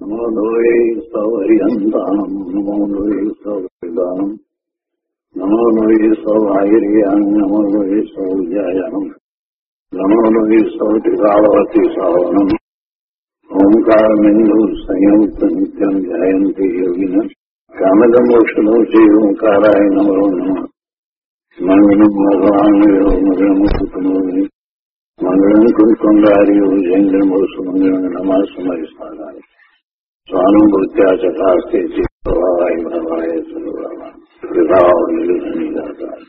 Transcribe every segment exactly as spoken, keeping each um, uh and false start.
નમો લોહે સૌર્યંતામ નમો લોહે સૌદાનમ નમો લોહે સૌઆયર્યામ નમો લોહે સૌજાયામ નમો લોહે સૌત્રિકાળવતી સાવનમ ઓમકાર બિંદુ સંયુક્ત નિત્યમ ધ્યાયંતિ યોગિન કામદમોક્ષનો છે ઓંકારાય નમો નમઃ મંગલમ ભગવાન મંગલમ કુટુંબી મંગલમ કુંકુંડાર્યો જૈન્દ્રમો સુમંગલમ નમઃ સમયસ્થાનાય સ્વાનુભૂત્યા ચકાસ્તે ચિત્તવાય ભવાય સર્વવા વિભાવ નિર્ગતા.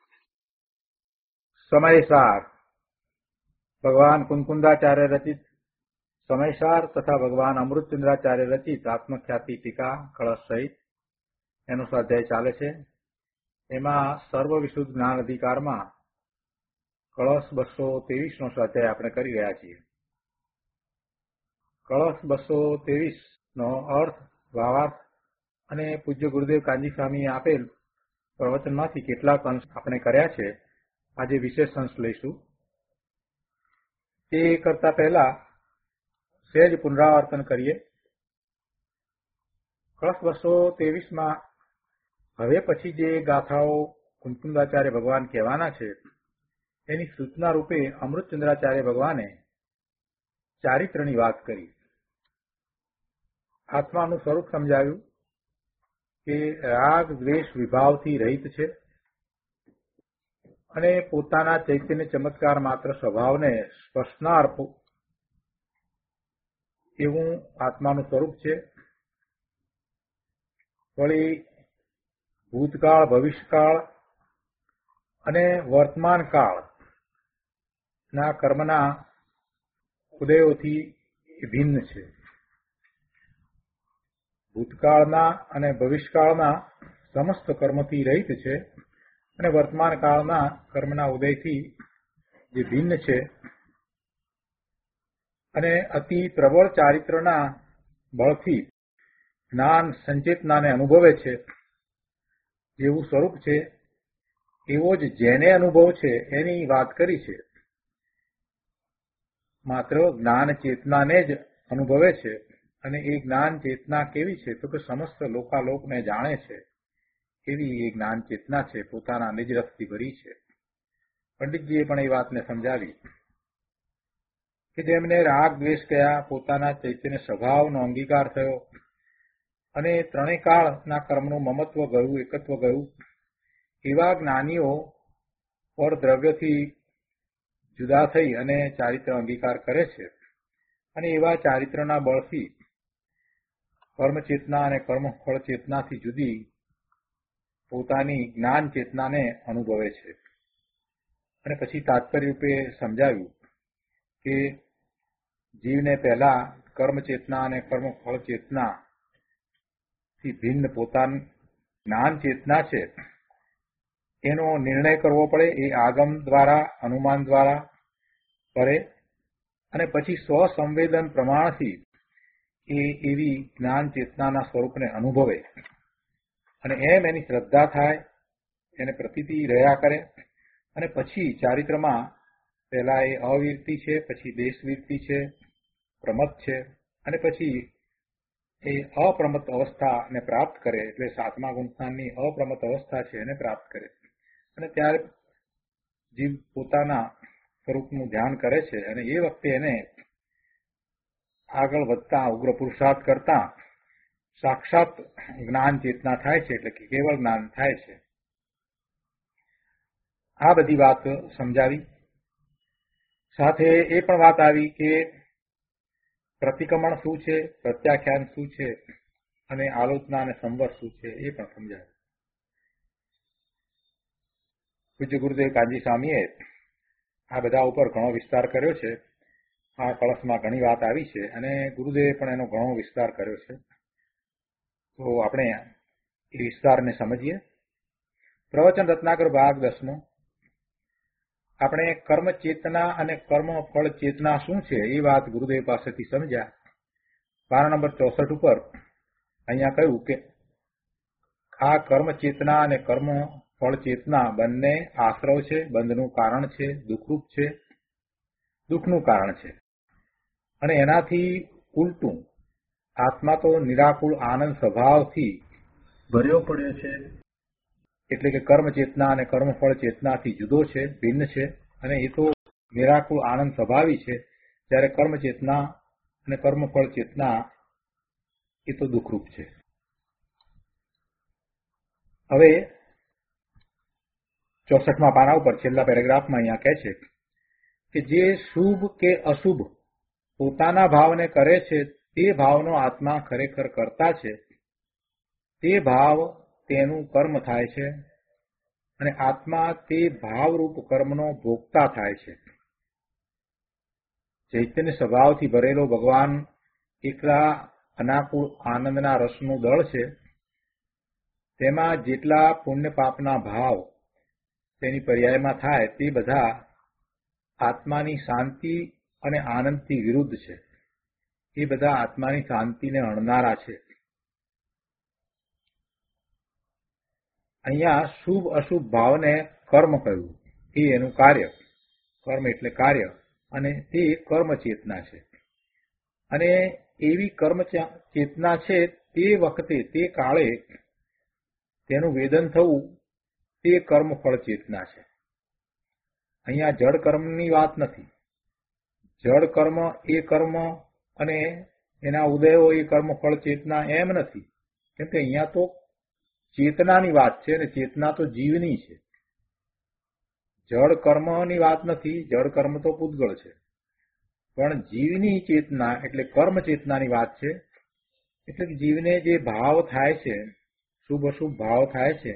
સમયસાર ભગવાન કુંકુંદાચાર્ય રચિત સમયસાર તથા ભગવાન અમૃતચંદ્રાચાર્ય રચિત આત્મખ્યાતિ ટીકા કળશ સહિત એનો સ્વાધ્યાય ચાલે છે. એમાં સર્વ વિશુદ્ધ જ્ઞાન અધિકારમાં કળશ બસો ત્રેવીસ નો સ્વાધ્યાય આપણે કરી રહ્યા છીએ. કળશ બસો ત્રેવીસ નો અર્થ, ભાવાર્થ અને પૂજ્ય ગુરુદેવ કાંજી સ્વામીએ આપેલ પ્રવચનમાંથી કેટલાક અંશ આપણે કર્યા છે. આજે વિશેષ અંશ લઈશું. તે કરતા પહેલા સહેજ પુનરાવર્તન કરીએ. કળશ બસો ત્રેવીસ માં હવે પછી જે ગાથાઓ કુંકુંદાચાર્ય ભગવાન કહેવાના છે એની સૂચના રૂપે અમૃતચંદ્રાચાર્ય ભગવાને ચારિત્રની વાત કરી. આત્માનું સ્વરૂપ સમજાવ્યું કે રાગ દ્વેષ વિભાવથી રહિત છે અને પોતાના ચૈતન્ય ચમત્કાર માત્ર સ્વભાવને સ્પર્શનાર એવું આત્માનું સ્વરૂપ છે. વળી ભૂતકાળ, ભવિષ્યકાળ અને વર્તમાન કાળ ના કર્મના ઉદયોથી ભિન્ન છે. ભૂતકાળના અને ભવિષ્યકાળના સમસ્ત કર્મથી રહિત છે અને વર્તમાન કાળના કર્મના ઉદયથી જે ભિન્ન છે અને અતિ પ્રબળ ચારિત્રના બળથી જ્ઞાન સંચેતનાને અનુભવે છે જેવું સ્વરૂપ છે એવો જ જેને અનુભવ છે એની વાત કરી છે. માત્ર જ્ઞાન ચેતનાને જ અનુભવે છે અને એ જ્ઞાન ચેતના કેવી છે તો કે સમસ્ત લોકાલોકને જાણે છે એવી એ જ્ઞાન ચેતના છે, પોતાના નિજ રસથી ભરી છે. પંડિતજીએ પણ એ વાતને સમજાવી કે જેમને રાગ દ્વેષ કયા, પોતાના ચૈતન્ય સ્વભાવનો અંગીકાર થયો અને ત્રણેય કાળના કર્મનું મમત્વ ગયું, એકત્વ ગયું, એવા જ્ઞાનીઓ પર દ્રવ્યથી જુદા થઈ અને ચારિત્ર અંગીકાર કરે છે અને એવા ચારિત્રના બળથી કર્મ ચેતના અને કર્મ ફળ ચેતનાથી જુદી પોતાની જ્ઞાન ચેતનાને અનુભવે છે. અને પછી તાત્પર્ય રૂપે સમજાવ્યું કે જીવને પહેલા કર્મ ચેતના અને કર્મ ફળ ચેતના થી ભિન્ન પોતાની જ્ઞાન ચેતના છે એનો નિર્ણય કરવો પડે. એ આગમ દ્વારા, અનુમાન દ્વારા કરે અને પછી સ્વસંવેદન પ્રમાણથી એ એવી જ્ઞાન ચેતનાના સ્વરૂપને અનુભવે અને એમ એની શ્રદ્ધા થાય, એને પ્રતીતિ રહ્યા કરે અને પછી ચારિત્રમાં પહેલા એ અવિરતિ છે, પછી દેશવિરતિ છે, પ્રમત છે અને પછી એ અપ્રમત અવસ્થાને પ્રાપ્ત કરે, એટલે સાતમા ગુણસ્થાનની અપ્રમત અવસ્થા છે એને પ્રાપ્ત કરે અને ત્યારે જીવ પોતાના સ્વરૂપનું ધ્યાન કરે છે અને એ વખતે એને આગળ વધતા ઉગ્ર પુરુષાર્થ કરતા સાક્ષાત જ્ઞાન ચેતના થાય છે, એટલે કે કેવળ જ્ઞાન થાય છે. આ બધી વાત સમજાવી. સાથે એ પણ વાત આવી કે પ્રતિક્રમણ શું છે, પ્રત્યાખ્યાન શું છે અને આલોચના અને સંવર શું છે એ પણ સમજાવ્યું. પૂજ્ય ગુરુદેવ કાંજી સ્વામીએ આ બધા ઉપર ઘણો વિસ્તાર કર્યો છે. આ કળશમાં ઘણી વાત આવી છે અને ગુરુદેવે પણ એનો ઘણો વિસ્તાર કર્યો છે. તો આપણે એ વિસ્તારને સમજીએ. પ્રવચન રત્નાકર ભાગ દસમો. આપણે કર્મ ચેતના અને કર્મ ફળ ચેતના શું છે એ વાત ગુરુદેવ પાસેથી સમજ્યા. પાના નંબર ચોસઠ ઉપર અહીંયા કહ્યું કે આ કર્મ ચેતના અને કર્મ ફળ ચેતના બંને આશ્રવ છે, બંધનું કારણ છે, દુઃખરૂપ છે, દુઃખનું કારણ છે અને એનાથી ઉલટું આત્મા તો નિરાકુળ આનંદ સ્વભાવથી ભર્યો પડ્યો છે, એટલે કે કર્મ ચેતના અને કર્મફળ ચેતનાથી જુદો છે, ભિન્ન છે, અને એ તો નિરાકુળ આનંદ સ્વભાવી છે, જ્યારે કર્મ ચેતના અને કર્મફળ ચેતના એ તો દુઃખરૂપ છે. હવે ચોસઠમાં પાના ઉપર છેલ્લા પેરેગ્રાફમાં અહીંયા કહે છે કે જે શુભ કે અશુભ પોતાના ભાવને કરે છે તે ભાવનો આત્મા ખરેખર કરતા છે. તે ભાવ તેનું કર્મ થાય છે અને આત્મા તે ભાવરૂપ કર્મનો ભોગતા થાય છે. ચૈતન્ય સ્વભાવથી ભરેલો ભગવાન એકલા અનાકુળ આનંદના રસનું દળ છે. તેમાં જેટલા પુણ્ય પાપના ભાવ તેની પર્યાયમાં થાય તે બધા આત્માની શાંતિ અને આનંદથી વિરુદ્ધ છે. એ બધા આત્માની શાંતિને અણનારા છે. અહીંયા શુભ અશુભ ભાવને કર્મ કહ્યું, એ એનું કાર્ય. કર્મ એટલે કાર્ય, અને તે કર્મ ચેતના છે. અને એવી કર્મ ચેતના છે તે વખતે તે કાળે તેનું વેદન થવું તે કર્મફળ ચેતના છે. અહીંયા જડ કર્મની વાત નથી. જડ કર્મ એ કર્મ અને એના ઉદયો એ કર્મફળ ચેતના એમ નથી, કેમ કે અહીંયા તો ચેતનાની વાત છે અને ચેતના તો જીવની છે. જડ કર્મની વાત નથી, જડ કર્મ તો પૂતગળ છે, પણ જીવની ચેતના એટલે કર્મ ચેતનાની વાત છે. એટલે કે જીવને જે ભાવ થાય છે, શુભ અશુભ ભાવ થાય છે,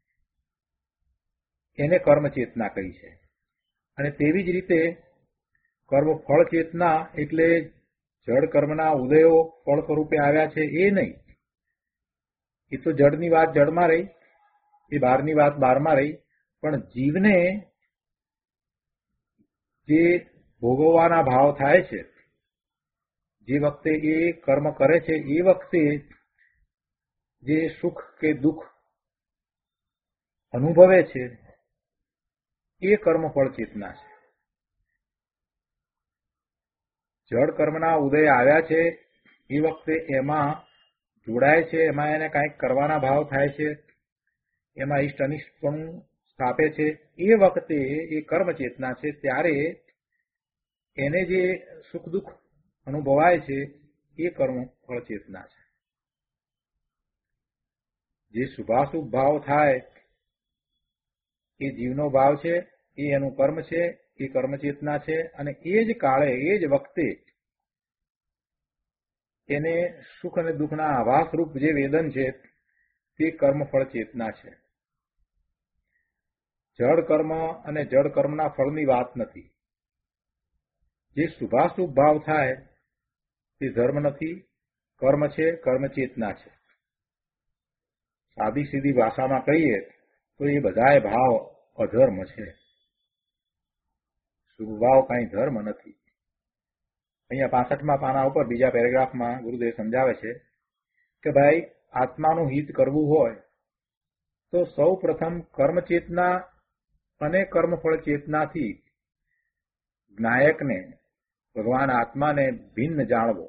એને કર્મ ચેતના કહી છે. અને તેવી જ રીતે કર્મ ફળ ચેતના એટલે જડ કર્મના ઉદયો ફળ સ્વરૂપે આવ્યા છે એ નહીં. એ તો જડની વાત જડમાં રહી, એ બહારની વાત બહારમાં રહી, પણ જીવને જે ભોગવવાના ભાવ થાય છે, જે વખતે એ કર્મ કરે છે એ વખતે જે સુખ કે દુઃખ અનુભવે છે એ કર્મફળ ચેતના છે. જડ કર્મના ઉદય આવ્યા છે એ વખતે એમાં જોડાય છે, એમાં એને કંઈક કરવાના ભાવ થાય છે, એમાં ઇષ્ટ અનિષ્ટ પણ સ્થાપે છે, એ વખતે એ કર્મ ચેતના છે. ત્યારે એને જે સુખ દુઃખ અનુભવાય છે એ કર્મ ફળ ચેતના છે. જે શુભાશુભ ભાવ થાય એ જીવનો ભાવ છે, એ એનું કર્મ છે, એ કર્મ ચેતના છે. અને એ જ કાળે એ જ વખતે એને સુખ અને દુઃખના આભાસ રૂપ જે વેદન છે તે કર્મફળ ચેતના છે. જડ કર્મ અને જડ કર્મના ફળની વાત નથી. જે શુભાશુભ ભાવ થાય તે ધર્મ નથી, કર્મ છે, કર્મ ચેતના છે. સાદી સીધી ભાષામાં કહીએ તો એ બધાય ભાવ અધર્મ છે. શુભ ભાવ કઈ ધર્મ નથી. અહીંયા પાસઠમાં પાના ઉપર બીજા પેરેગ્રાફમાં ગુરુદેવ સમજાવે છે કે ભાઈ આત્માનું હિત કરવું હોય તો સૌ પ્રથમ કર્મ ચેતના અને કર્મફળ ચેતનાથી જ્ઞાયકને ભગવાન આત્માને ભિન્ન જાણવો.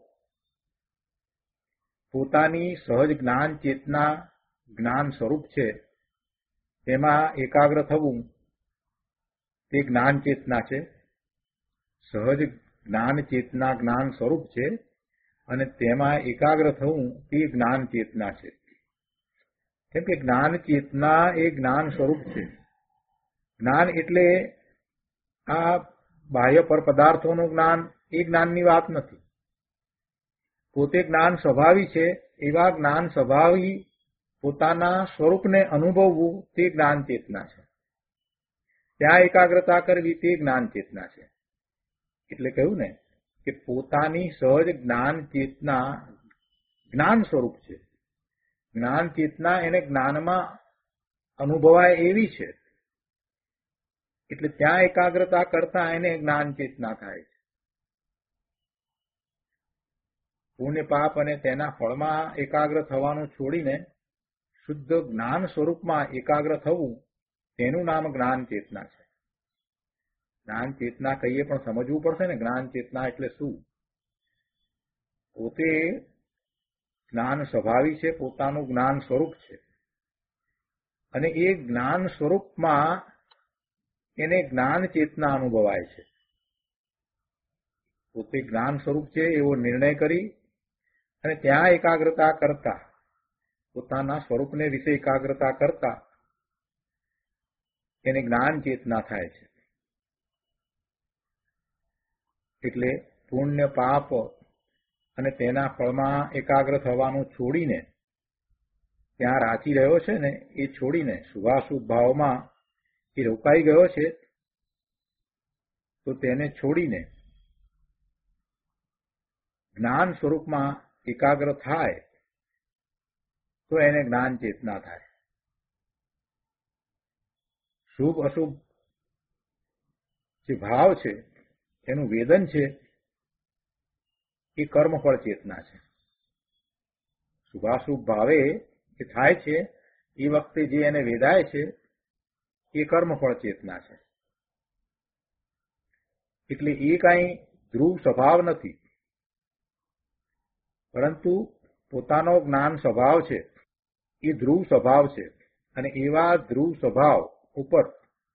પોતાની સહજ જ્ઞાન ચેતના જ્ઞાન સ્વરૂપ છે તેમાં એકાગ્ર થવું તે જ્ઞાન ચેતના છે. સહજ જ્ઞાન ચેતના જ્ઞાન સ્વરૂપ છે અને તેમાં એકાગ્ર થવું તે જ્ઞાન ચેતના છે. કેમ કે જ્ઞાન ચેતના એ જ્ઞાન સ્વરૂપ છે. જ્ઞાન એટલે આ બાહ્ય પર પદાર્થોનું જ્ઞાન એ જ્ઞાનની વાત નથી. પોતે જ્ઞાન સ્વભાવી છે એવા જ્ઞાન સ્વભાવી પોતાના સ્વરૂપને અનુભવવું તે જ્ઞાન ચેતના છે. ત્યાં એકાગ્રતા કરવી તે જ્ઞાન ચેતના છે. એટલે કહ્યું ને કે પોતાની સહજ જ્ઞાન ચેતના જ્ઞાન સ્વરૂપ છે. જ્ઞાન ચેતના એને જ્ઞાનમાં અનુભવાય એવી છે, એટલે ત્યાં એકાગ્રતા કરતા એને જ્ઞાન ચેતના થાય છે. પુણ્ય પાપ અને તેના ફળમાં એકાગ્ર થવાનું છોડીને શુદ્ધ જ્ઞાન સ્વરૂપમાં એકાગ્ર થવું તેનું નામ જ્ઞાન ચેતના છે. જ્ઞાન ચેતના કહીએ પણ સમજવું પડશે ને જ્ઞાન ચેતના એટલે શું. પોતે જ્ઞાન સ્વભાવી છે, પોતાનું જ્ઞાન સ્વરૂપ છે, અને એ જ્ઞાન સ્વરૂપમાં એને જ્ઞાન ચેતના અનુભવાય છે. પોતે જ્ઞાન સ્વરૂપ છે એવો નિર્ણય કરી અને ત્યાં એકાગ્રતા કરતા, પોતાના સ્વરૂપને વિશે એકાગ્રતા કરતા એને જ્ઞાન ચેતના થાય છે. એટલે પુણ્ય પાપ અને તેના ફળમાં એકાગ્ર થવાનું છોડીને, ત્યાં રાચી રહ્યો છે ને એ છોડીને શુભાશુભ ભાવમાં એ રોકાઈ ગયો છે, તો તેને છોડીને જ્ઞાન સ્વરૂપમાં એકાગ્ર થાય તો એને જ્ઞાન ચેતના થાય. શુભ અશુભ જે ભાવ છે એનું વેદન છે એ કર્મફળ ચેતના છે. શુભાશુભ ભાવે એ થાય છે એ વખતે જે એને વેદાય છે એ કર્મફળ ચેતના છે. એટલે એ કાંઈ ધ્રુવ સ્વભાવ નથી, પરંતુ પોતાનો જ્ઞાન સ્વભાવ છે એ ધ્રુવ સ્વભાવ છે, અને એવા ધ્રુવ સ્વભાવ ઉપર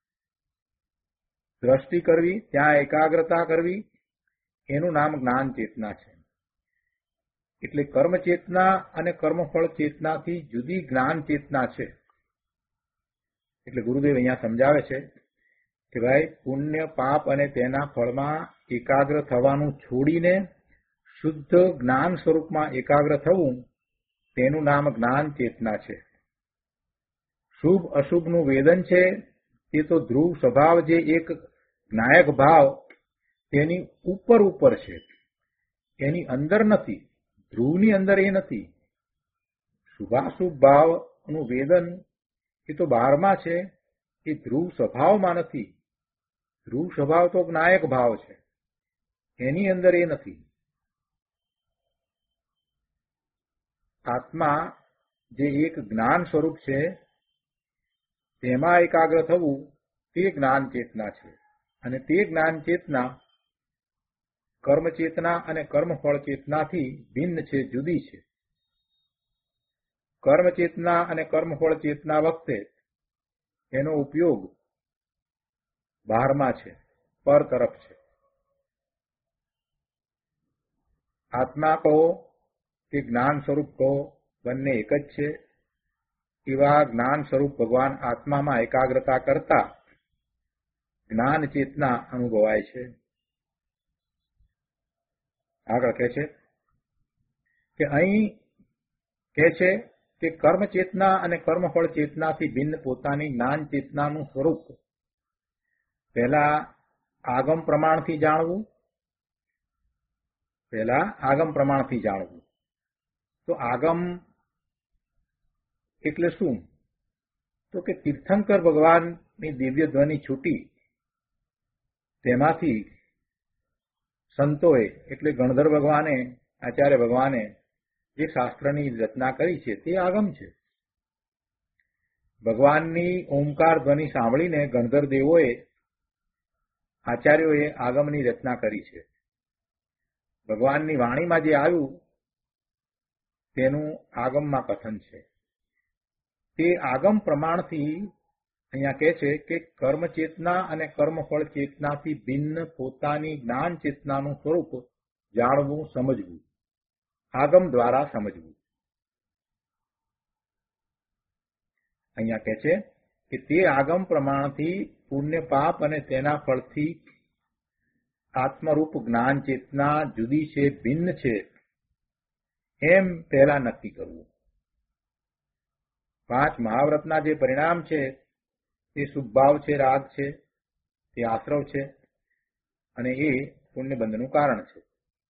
દ્રષ્ટિ કરવી, ત્યાં એકાગ્રતા કરવી, એનું નામ જ્ઞાન ચેતના છે. એટલે કર્મ ચેતના અને કર્મફળ ચેતનાથી જુદી જ્ઞાન ચેતના છે. એટલે ગુરુદેવ અહીંયા સમજાવે છે કે ભાઈ પુણ્ય પાપ અને તેના ફળમાં એકાગ્ર થવાનું છોડીને શુદ્ધ જ્ઞાન સ્વરૂપમાં એકાગ્ર થવું, તેનું નામ જ્ઞાન ચેતના છે. શુભ અશુભનું વેદન છે તે તો ધ્રુવ સ્વભાવ, જે એક જ્ઞાયક ભાવ તેની ઉપર ઉપર છે, એની અંદર નથી, ધ્રુવની અંદર એ નથી. શુભાશુભ ભાવનું વેદન એ તો બહારમાં છે, એ ધ્રુવ સ્વભાવમાં નથી. ધ્રુવ સ્વભાવ તો જ્ઞાયક ભાવ છે, એની અંદર એ નથી. આત્મા જે એક જ્ઞાન સ્વરૂપ છે તેમાં એકાગ્ર થવું તે જ્ઞાન ચેતના છે, અને તે જ્ઞાન ચેતના કર્મ ચેતના અને કર્મફળ ચેતનાથી ભિન્ન છે, જુદી છે. કર્મ ચેતના અને કર્મફળ ચેતના વખતે એનો ઉપયોગ બહારમાં છે, પર તરફ છે. આત્મા કહો કે જ્ઞાન સ્વરૂપ કહો, બંને એક જ છે. એવા જ્ઞાન સ્વરૂપ ભગવાન આત્મામાં એકાગ્રતા કરતા જ્ઞાન ચેતના અનુભવાય છે. આગળ કહે છે કે અહીં કહે છે કે કર્મ ચેતના અને કર્મફળ ચેતનાથી ભિન્ન પોતાની જ્ઞાન ચેતનાનું સ્વરૂપ પહેલા આગમ પ્રમાણથી જાણવું, પહેલા આગમ પ્રમાણથી જાણવું. તો આગમ એટલે શું? તો કે તીર્થંકર ભગવાનની દિવ્ય ધ્વનિ છૂટી, તેમાંથી સંતોએ એટલે ગણધર ભગવાને, આચાર્ય ભગવાને જે શાસ્ત્રની રચના કરી છે તે આગમ છે. ભગવાનની ઓમકાર ધ્વનિ સાંભળીને ગણધર દેવોએ, આચાર્યોએ આગમની રચના કરી છે. ભગવાનની વાણીમાં જે આવ્યું તેનું આગમમાં કથન છે. તે આગમ પ્રમાણથી અહીંયા કહે છે કે કર્મ ચેતના અને કર્મફળ ચેતનાથી ભિન્ન પોતાની જ્ઞાન ચેતનાનું સ્વરૂપ જાણવું, સમજવું, આગમ દ્વારા સમજવું. અહીંયા કહે છે કે તે આગમ પ્રમાણથી પુણ્ય પાપ અને તેના ફળથી આત્મરૂપ જ્ઞાન ચેતના જુદી છે, ભિન્ન છે, એમ પહેલા નક્કી કરવું. પાંચ મહાવ્રતના જે પરિણામ છે તે શુભભાવ છે, રાગ છે, તે આશ્રવ છે, અને એ પુણ્યબંધનું કારણ છે.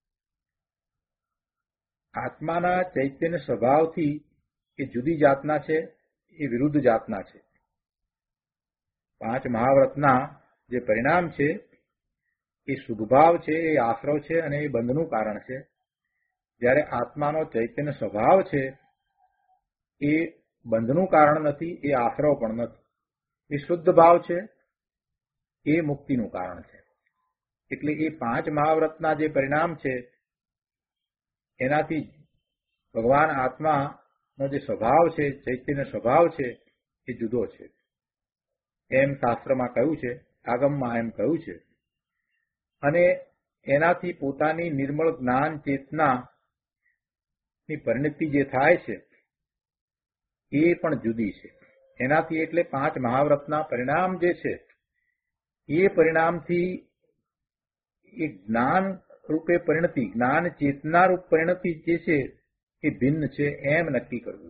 આત્માના ચૈતન્ય સ્વભાવથી એ જુદી જાતના છે, એ વિરુદ્ધ જાતના છે. પાંચ મહાવ્રતના જે પરિણામ છે એ શુભભાવ છે, એ આશ્રવ છે, અને એ બંધનું કારણ છે. જ્યારે આત્માનો ચૈતન્ય સ્વભાવ છે એ બંધનું કારણ નથી, એ આશ્રવ પણ નથી. એ શુદ્ધ ભાવ છે, એ મુક્તિનું કારણ છે. એટલે એ પાંચ મહાવ્રતના જે પરિણામ છે એનાથી ભગવાન આત્માનો જે સ્વભાવ છે, ચૈતન્ય સ્વભાવ છે, એ જુદો છે એમ શાસ્ત્રમાં કહ્યું છે, આગમમાં એમ કહ્યું છે. અને એનાથી પોતાની નિર્મળ જ્ઞાન ચેતનાની પરિણતિ જે થાય છે એ પણ જુદી છે. એનાથી એટલે પાંચ મહાવ્રતના પરિણામ જે છે એ પરિણામથી એ જ્ઞાન રૂપે પરિણતિ, જ્ઞાન ચેતના રૂપ પરિણતિ જે છે એ ભિન્ન છે એમ નક્કી કરવું.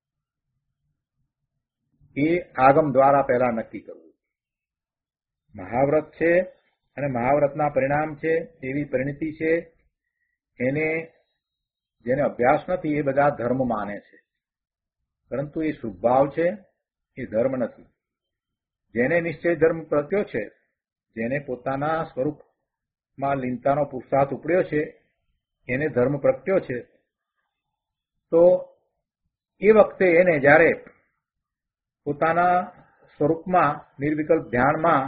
એ આગમ દ્વારા પહેલા નક્કી કરવું. મહાવ્રત છે અને મહાવ્રતના પરિણામ છે એવી પરિણતિ છે, એને જેને અભ્યાસ નથી એ બધા ધર્મ માને છે, પરંતુ એ શુભભાવ છે, એ ધર્મ નથી. જેને નિશ્ચય ધર્મ પ્રત્યો છે, જેને પોતાના સ્વરૂપમાં લીનતાનો પુરુષાર્થ ઉપડ્યો છે, એને ધર્મ પ્રત્યો છે, તો એ વખતે એને જ્યારે પોતાના સ્વરૂપમાં નિર્વિકલ્પ ધ્યાનમાં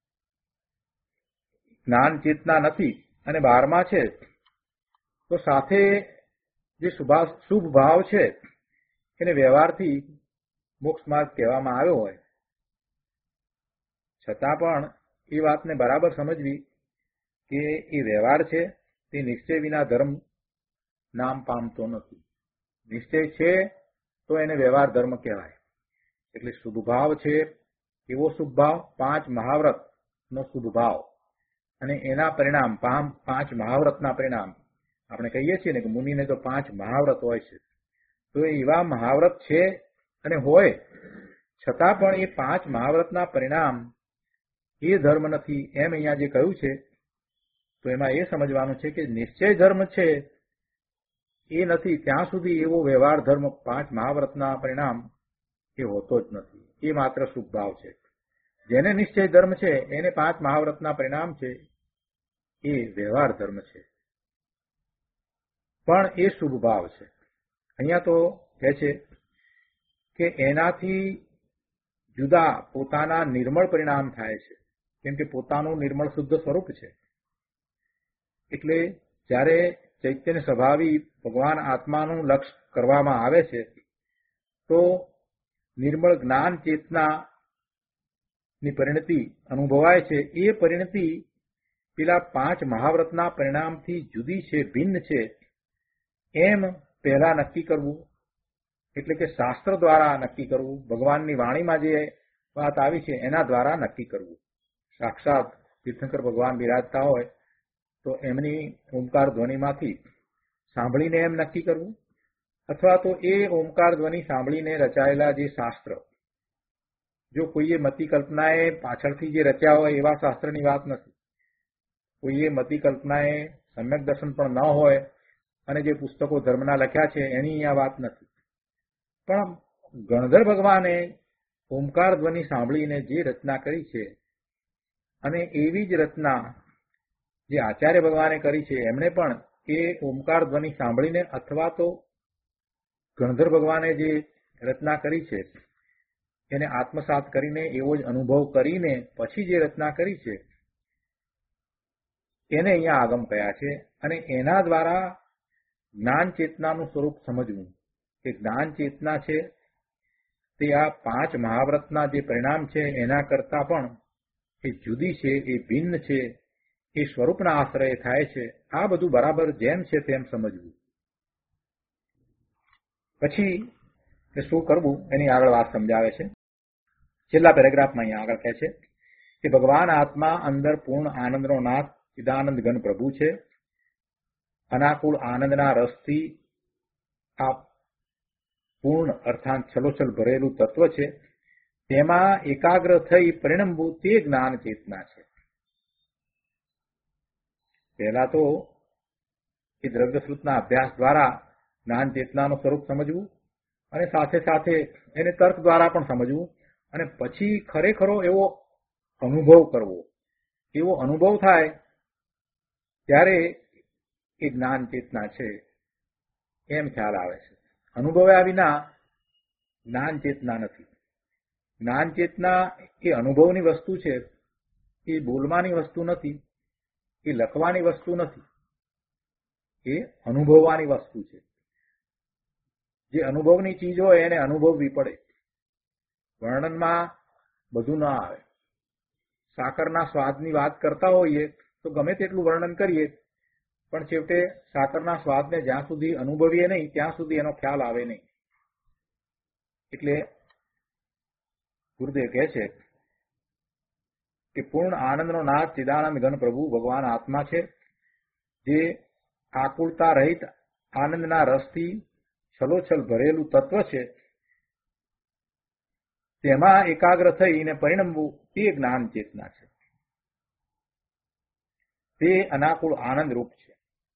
જ્ઞાન ચેતના નથી અને બહારમાં છે, તો સાથે જે શુભ ભાવ છે એને વ્યવહારથી મોક્ષ માર્ગ કહેવામાં આવ્યો હોય, છતાં પણ એ વાતને બરાબર સમજવી કે એ વ્યવહાર છે તે નિશ્ચય વિના ધર્મ નામ પામતો નથી. નિશ્ચય છે તો એને વ્યવહાર ધર્મ કહેવાય. એટલે શુભ ભાવ છે એવો શુભ ભાવ, પાંચ મહાવ્રત નો શુભ ભાવ અને એના પરિણામ, પાંચ મહાવ્રતના પરિણામ. આપણે કહીએ છીએ ને કે મુનિને તો પાંચ મહાવ્રત હોય છે, તો એવા મહાવ્રત છે અને હોય છતાં પણ એ પાંચ મહાવ્રતના પરિણામ એ ધર્મ નથી એમ અહીંયા જે કહ્યું છે, તો એમાં એ સમજવાનું છે કે નિશ્ચય ધર્મ છે એ નથી ત્યાં સુધી એવો વ્યવહાર ધર્મ પાંચ મહાવ્રતના પરિણામ એ હોતો જ નથી. એ માત્ર શુભ ભાવ છે. જેને નિશ્ચય ધર્મ છે એને પાંચ મહાવ્રતના પરિણામ છે એ વ્યવહાર ધર્મ છે, પણ એ શુભ ભાવ છે. અહીંયા તો કહે છે કે એનાથી જુદા પોતાના નિર્મળ પરિણામ થાય છે, કેમ કે પોતાનું નિર્મળ શુદ્ધ સ્વરૂપ છે. એટલે જ્યારે ચૈતન્ય સ્વભાવી ભગવાન આત્માનું લક્ષ્ય કરવામાં આવે છે તો નિર્મળ જ્ઞાન ચેતનાની પરિણતિ અનુભવાય છે. એ પરિણતિ પેલા પાંચ મહાવ્રતના પરિણામથી જુદી છે, ભિન્ન છે એમ પહેલા નક્કી કરવું. એટલે કે શાસ્ત્ર દ્વારા નક્કી કરવું, ભગવાનની વાણીમાં જે વાત આવી છે એના દ્વારા નક્કી કરવું. સાક્ષાત તીર્થંકર ભગવાન બિરાજતા હોય તો એમની ઓમકાર ધ્વનિમાંથી સાંભળીને એમ નક્કી કરવું, અથવા તો એ ઓમકાર ધ્વનિ સાંભળીને રચાયેલા જે શાસ્ત્ર, જો કોઈએ મતિ કલ્પનાએ પાછળથી જે રચ્યા હોય એવા શાસ્ત્રની વાત નથી. કોઈએ મતિ કલ્પનાએ સમ્યક દર્શન પણ ન હોય અને જે પુસ્તકો ધર્મના લખ્યા છે એની અહીંયા વાત નથી. પણ ગણધર ભગવાને ઓમકાર ધ્વનિ સાંભળીને જે રચના કરી છે અને એવી જ રચના જે આચાર્ય ભગવાને કરી છે, એમણે પણ એ ઓમકાર ધ્વનિ સાંભળીને અથવા તો ગણધર ભગવાને જે રચના કરી છે એને આત્મસાત કરીને એવો જ અનુભવ કરીને પછી જે રચના કરી છે એને અહીંયા આગમ કયા છે. અને એના દ્વારા જ્ઞાન ચેતનાનું સ્વરૂપ સમજવું કે જ્ઞાન ચેતના છે તે આ પાંચ મહાવ્રતના જે પરિણામ છે એના કરતા પણ એ જુદી છે, એ ભિન્ન છે, એ સ્વરૂપના આશ્રય થાય છે. આ બધું બરાબર જેમ છે તેમ સમજવું. પછી કે શું કરવું એની આગળ વાત સમજાવે છે. છેલ્લા પેરેગ્રાફમાં અહીંયા આગળ કહે છે કે ભગવાન આત્મા અંદર પૂર્ણ આનંદનો નાથ ચિદાનંદ ઘન પ્રભુ છે. અનાકુળ આનંદના રસથી આ પૂર્ણ અર્થાત છલોછલ ભરેલું તત્વ છે. તેમાં એકાગ્ર થઈ પરિણમવું તે જ્ઞાન ચેતના છે. પહેલા તો એ દ્રવ્યશ્રુતના અભ્યાસ દ્વારા જ્ઞાન ચેતનાનું સ્વરૂપ સમજવું અને સાથે સાથે એને તર્ક દ્વારા પણ સમજવું અને પછી ખરેખરો એવો અનુભવ કરવો. એવો અનુભવ થાય ત્યારે એ જ્ઞાન ચેતના છે એમ ખ્યાલ આવે છે. અનુભવ્યા વિના જ્ઞાન ચેતના નથી. જ્ઞાન ચેતના એ અનુભવની વસ્તુ છે, એ બોલવાની વસ્તુ નથી, એ લખવાની વસ્તુ નથી, એ અનુભવવાની વસ્તુ છે. જે અનુભવની ચીજ હોય એને અનુભવવી પડે. વર્ણનમાં બધું ના આવે. સાકરના સ્વાદની વાત કરતા હોઈએ તો ગમે તેટલું વર્ણન કરીએ પણ છેવટે સાકરના સ્વાદને જ્યાં સુધી અનુભવીએ નહીં ત્યાં સુધી એનો ખ્યાલ આવે નહીં. એટલે ગુરુદેવ કહે છે કે પૂર્ણ આનંદનો નાથ ચિદાનંદ ઘન પ્રભુ ભગવાન આત્મા છે, જે આકુળતા રહિત આનંદના રસથી છલોછલ ભરેલું તત્વ છે. તેમાં એકાગ્ર થઈને પરિણમવું તે જ્ઞાન ચેતના છે. તે અનાકુળ આનંદ રૂપ છે.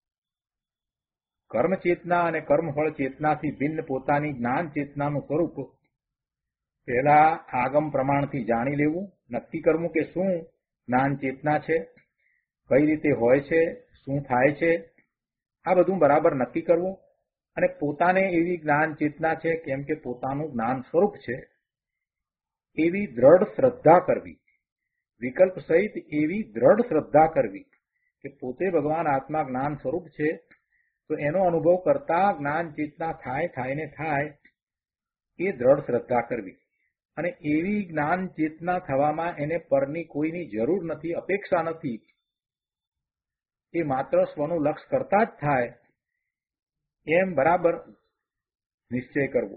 કર્મ ચેતના અને કર્મફળ ચેતનાથી ભિન્ન પોતાની જ્ઞાન ચેતનાનું સ્વરૂપ પહેલા આગમ પ્રમાણથી જાણી લેવું, નક્કી કરવું કે શું જ્ઞાન ચેતના છે, કઈ રીતે હોય છે, શું થાય છે, આ બધું બરાબર નક્કી કરવું અને પોતાને એવી જ્ઞાન ચેતના છે કેમ કે પોતાનું જ્ઞાન સ્વરૂપ છે એવી દ્રઢ શ્રદ્ધા કરવી. વિકલ્પ સહિત એવી દ્રઢ શ્રદ્ધા કરવી કે પોતે ભગવાન આત્મા જ્ઞાન સ્વરૂપ છે, તો એનો અનુભવ કરતા જ્ઞાન ચેતના થાય થાય ને થાય એ દ્રઢ શ્રદ્ધા કરવી. અને એવી જ્ઞાન ચેતના થવામાં એને પરની કોઈની જરૂર નથી, અપેક્ષા નથી. એ માત્ર સ્વનું લક્ષ્ય કરતા જ થાય એમ બરાબર નિશ્ચય કરવો.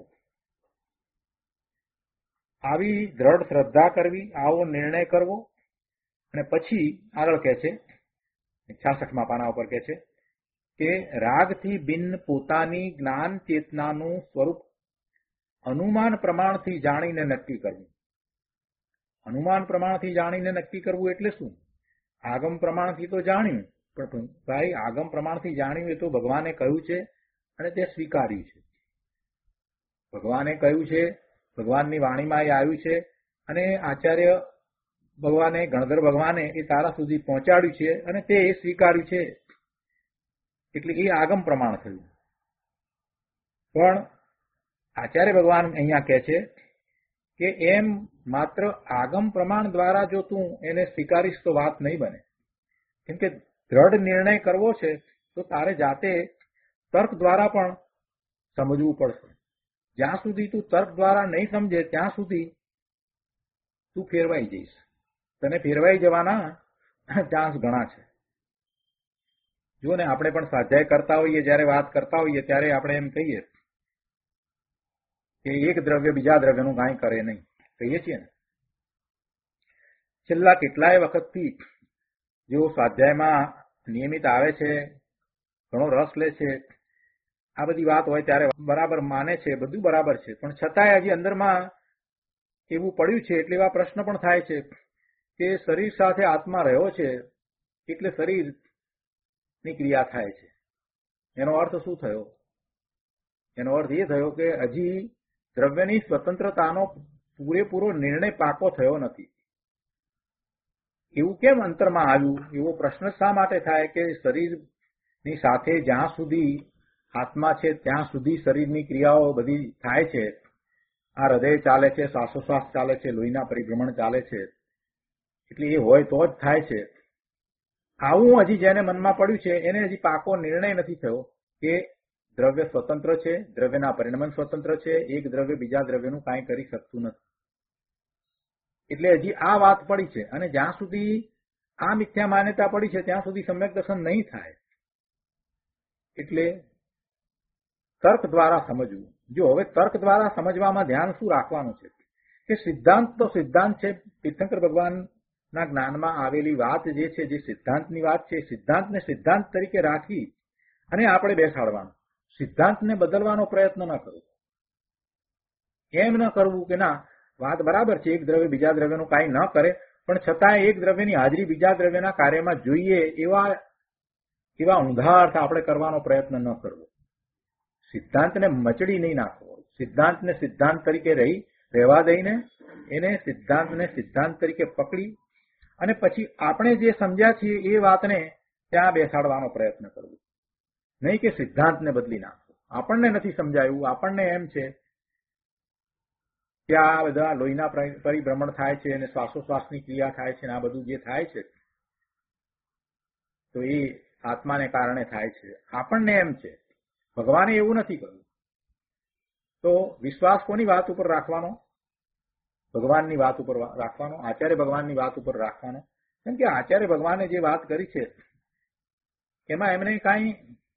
આવી દ્રઢ શ્રદ્ધા કરવી, આવો નિર્ણય કરવો. અને પછી આગળ કહે છે છાસઠમાં પાના ઉપર કહે છે કે રાગથી ભિન્ન પોતાની જ્ઞાન ચેતનાનું સ્વરૂપ અનુમાન પ્રમાણથી જાણીને નક્કી કરવું. અનુમાન પ્રમાણથી જાણીને નક્કી કરવું એટલે શું? આગમ પ્રમાણથી તો જાણ્યું, પણ ભાઈ આગમ પ્રમાણથી જાણ્યું એ તો ભગવાને કહ્યું છે અને તે સ્વીકાર્યું છે. ભગવાને કહ્યું છે, ભગવાનની વાણીમાં એ આવ્યું છે અને આચાર્ય ભગવાને, ગણધર ભગવાને એ તારા સુધી પહોંચાડ્યું છે અને તે એ સ્વીકાર્યું છે, એટલે એ આગમ પ્રમાણ થયું. પણ આચાર્ય ભગવાન અહીંયા કહે છે કે એમ માત્ર આગમ પ્રમાણ દ્વારા જો તું એને સ્વીકારીશ તો વાત નહીં બને. કેમ કે દ્રઢ નિર્ણય કરવો છે તો તારે જાતે તર્ક દ્વારા પણ સમજવું પડશે. જ્યાં સુધી તું તર્ક દ્વારા નહીં સમજે ત્યાં સુધી તું ફેરવાઈ જઈશ. તને ફેરવાઈ જવાના ચાન્સ ઘણા છે. જો ને આપણે પણ સ્વાધ્યાય કરતા હોઈએ, જયારે વાત કરતા હોઈએ ત્યારે આપણે એમ કહીએ કે એક દ્રવ્ય બીજા દ્રવ્યનું કાંઈ કરે નહીં, કહીએ છીએ ને. છેલ્લા કેટલાય વખતથી જેઓ સ્વાધ્યાયમાં નિયમિત આવે છે, ઘણો રસ લે છે, આ બધી વાત હોય ત્યારે બરાબર માને છે, બધું બરાબર છે, પણ છતાંય હજી અંદરમાં એવું પડ્યું છે એટલે એવા પ્રશ્ન પણ થાય છે કે શરીર સાથે આત્મા રહ્યો છે એટલે શરીરની ક્રિયા થાય છે. એનો અર્થ શું થયો? એનો અર્થ એ થયો કે હજી દ્રવ્યની સ્વતંત્રતાનો પૂરેપૂરો નિર્ણય પાકો થયો નથી. એવું કેમ અંતરમાં આવ્યું? એવો પ્રશ્ન શા માટે થાય કે શરીરની સાથે જ્યાં સુધી આત્મા છે ત્યાં સુધી શરીરની ક્રિયાઓ બધી થાય છે. આ હૃદય ચાલે છે, શ્વાસોશ્વાસ ચાલે છે, લોહીના પરિભ્રમણ ચાલે છે, એટલે એ હોય તો જ થાય છે. આવું હજી જેને મનમાં પડ્યું છે એને હજી પાકો નિર્ણય નથી થયો કે દ્રવ્ય સ્વતંત્ર છે, દ્રવ્યના પરિણમન સ્વતંત્ર છે, એક દ્રવ્ય બીજા દ્રવ્યનું કાંઈ કરી શકતું નથી. એટલે હજી આ વાત પડી છે અને જ્યાં સુધી આ મિથ્યા માન્યતા પડી છે ત્યાં સુધી સમ્યક દર્શન નહીં થાય. એટલે તર્ક દ્વારા સમજવું. જો હવે તર્ક દ્વારા સમજવામાં ધ્યાન શું રાખવાનું છે કે સિદ્ધાંત તો સિદ્ધાંત છે. તીર્થંકર ભગવાનના જ્ઞાનમાં આવેલી વાત જે છે, જે સિદ્ધાંતની વાત છે, સિદ્ધાંતને સિદ્ધાંત તરીકે રાખી અને આપણે બેસાડવાનું. સિદ્ધાંતને બદલવાનો પ્રયત્ન ન કરવો. એમ ન કરવું કે ના વાત બરાબર છે, એક દ્રવ્ય બીજા દ્રવ્યનું કાંઈ ન કરે, પણ છતાં એક દ્રવ્યની હાજરી બીજા દ્રવ્યના કાર્યમાં જોઈએ એવા એવા ઊંધા અર્થ આપણે કરવાનો પ્રયત્ન ન કરવો. સિદ્ધાંતને મચડી નહીં નાખવો. સિદ્ધાંતને સિદ્ધાંત તરીકે રહી રહેવા દઈને એને સિદ્ધાંતને સિદ્ધાંત તરીકે પકડી અને પછી આપણે જે સમજ્યા છીએ એ વાતને ત્યાં બેસાડવાનો પ્રયત્ન કરવો. નહીં કે સિદ્ધાંતને બદલી નાખવો. આપણને નથી સમજાયું, આપણને એમ છે કે આ બધા લોહીના પરિભ્રમણ થાય છે અને શ્વાસોશ્વાસની ક્રિયા થાય છે, આ બધું જે થાય છે તો એ આત્માને કારણે થાય છે. આપણને એમ છે, ભગવાને એવું નથી કહ્યું. તો વિશ્વાસ કોની વાત ઉપર રાખવાનો? ભગવાનની વાત ઉપર રાખવાનો, આચાર્ય ભગવાનની વાત ઉપર રાખવાનો. કેમ કે આચાર્ય ભગવાને જે વાત કરી છે એમાં એમને કાંઈ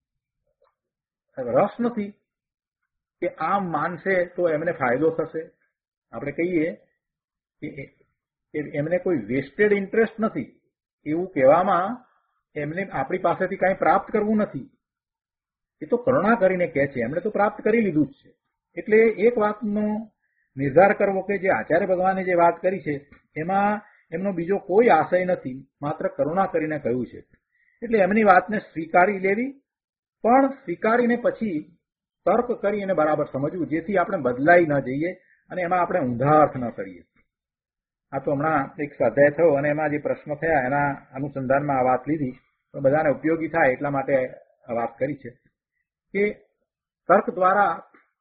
રસ નથી કે આમ માનશે તો એમને ફાયદો થશે. આપણે કહીએ કે એમને કોઈ વેસ્ટેડ ઇન્ટરેસ્ટ નથી એવું કહેવામાં એમને આપણી પાસેથી કાંઈ પ્રાપ્ત કરવું નથી. એ તો કરુણા કરીને કહે છે, એમણે તો પ્રાપ્ત કરી લીધું જ છે. એટલે એક વાતનો નિર્ધાર કરવો કે જે આચાર્ય ભગવાને જે વાત કરી છે એમાં એમનો બીજો કોઈ આશય નથી, માત્ર કરુણા કરીને કહ્યું છે. એટલે એમની વાતને સ્વીકારી લેવી, પણ સ્વીકારીને પછી તર્ક કરી અને બરાબર સમજવું, જેથી આપણે બદલાઈ ન જઈએ અને એમાં આપણે ઊંધા અર્થ ન કરીએ. આ તો હમણાં એક સ્વાધ્યાય થયો અને એમાં જે પ્રશ્નો થયા એના અનુસંધાનમાં આ વાત લીધી, તો બધાને ઉપયોગી થાય એટલા માટે આ વાત કરી છે કે તર્ક દ્વારા,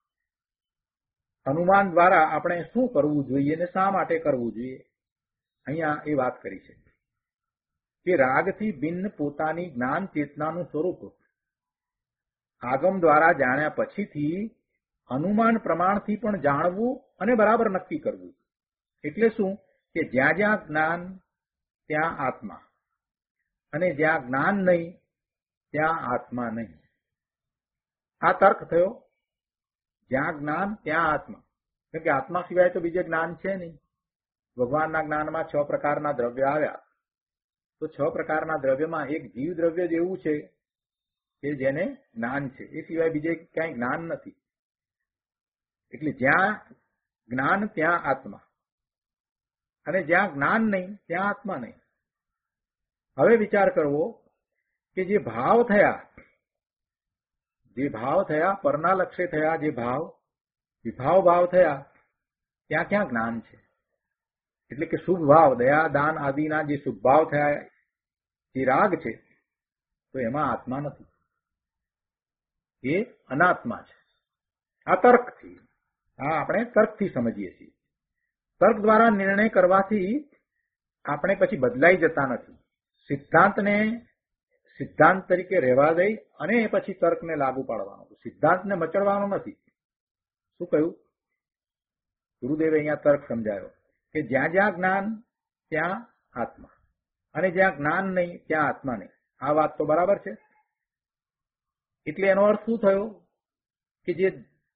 અનુમાન દ્વારા આપણે શું કરવું જોઈએ અને શા માટે કરવું જોઈએ. અહીંયા એ વાત કરી છે કે રાગથી ભિન્ન પોતાની જ્ઞાન ચેતનાનું સ્વરૂપ આગમ દ્વારા જાણ્યા પછીથી અનુમાન પ્રમાણથી પણ જાણવું અને બરાબર નક્કી કરવું. એટલે શું કે જ્યાં જ્યાં જ્ઞાન ત્યાં આત્મા, અને જ્યાં જ્ઞાન નહીં ત્યાં આત્મા નહીં. આ તર્ક થયો. જ્યાં જ્ઞાન ત્યાં આત્મા, કેમ કે આત્મા સિવાય તો બીજે જ્ઞાન છે નહીં. ભગવાનના જ્ઞાનમાં છ પ્રકારના દ્રવ્ય આવ્યા, તો છ પ્રકારના દ્રવ્યમાં એક જીવ દ્રવ્ય જ એવું છે કે જેને જ્ઞાન છે, એ સિવાય બીજે ક્યાંય જ્ઞાન નથી. એટલે જ્યાં જ્ઞાન ત્યાં આત્મા, અને જ્યાં જ્ઞાન નહીં ત્યાં આત્મા નહીં. હવે વિચાર કરવો કે જે ભાવ થયા, જે ભાવ થયા પરના લક્ષ્ય થયા, જે ભાવ વિભાવ ભાવ થયા, ત્યાં ક્યાં જ્ઞાન છે? એટલે કે શુભ ભાવ, દયા, દાન આદિના જે શુભ ભાવ થયા, જે રાગ છે, તો એમાં આત્મા નથી, એ અનાત્મા છે. આ તર્કથી, આ આપણે તર્કથી સમજીએ છીએ. તર્ક દ્વારા નિર્ણય કરવાથી આપણે પછી બદલાઈ જતા નથી. સિદ્ધાંતને સિદ્ધાંત તરીકે રહેવા દઈ અને પછી તર્કને લાગુ પાડવાનો, સિદ્ધાંતને મચડવાનો નથી. શું કહ્યું ગુરુદેવે? અહીંયા તર્ક સમજાયો કે જ્યાં જ્યાં જ્ઞાન ત્યાં આત્મા, અને જ્યાં જ્ઞાન નહીં ત્યાં આત્મા નહીં. આ વાત તો બરાબર છે. એટલે એનો અર્થ શું થયો કે જે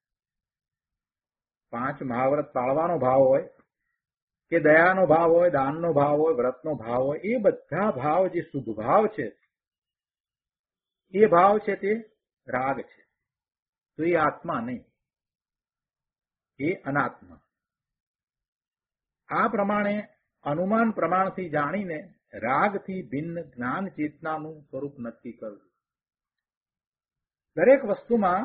પાંચ મહાવ્રત પાળવાનો ભાવ હોય, કે દયાનો ભાવ હોય, દાનનો ભાવ હોય, વ્રતનો ભાવ હોય, એ બધા ભાવ જે શુભ ભાવ છે, એ ભાવ છે તે રાગ છે. તો એ આત્મા નહીં, એ અનાત્મા. આ પ્રમાણે અનુમાન પ્રમાણથી જાણીને રાગથી ભિન્ન જ્ઞાન ચેતનાનું સ્વરૂપ નક્કી કરવું. દરેક વસ્તુમાં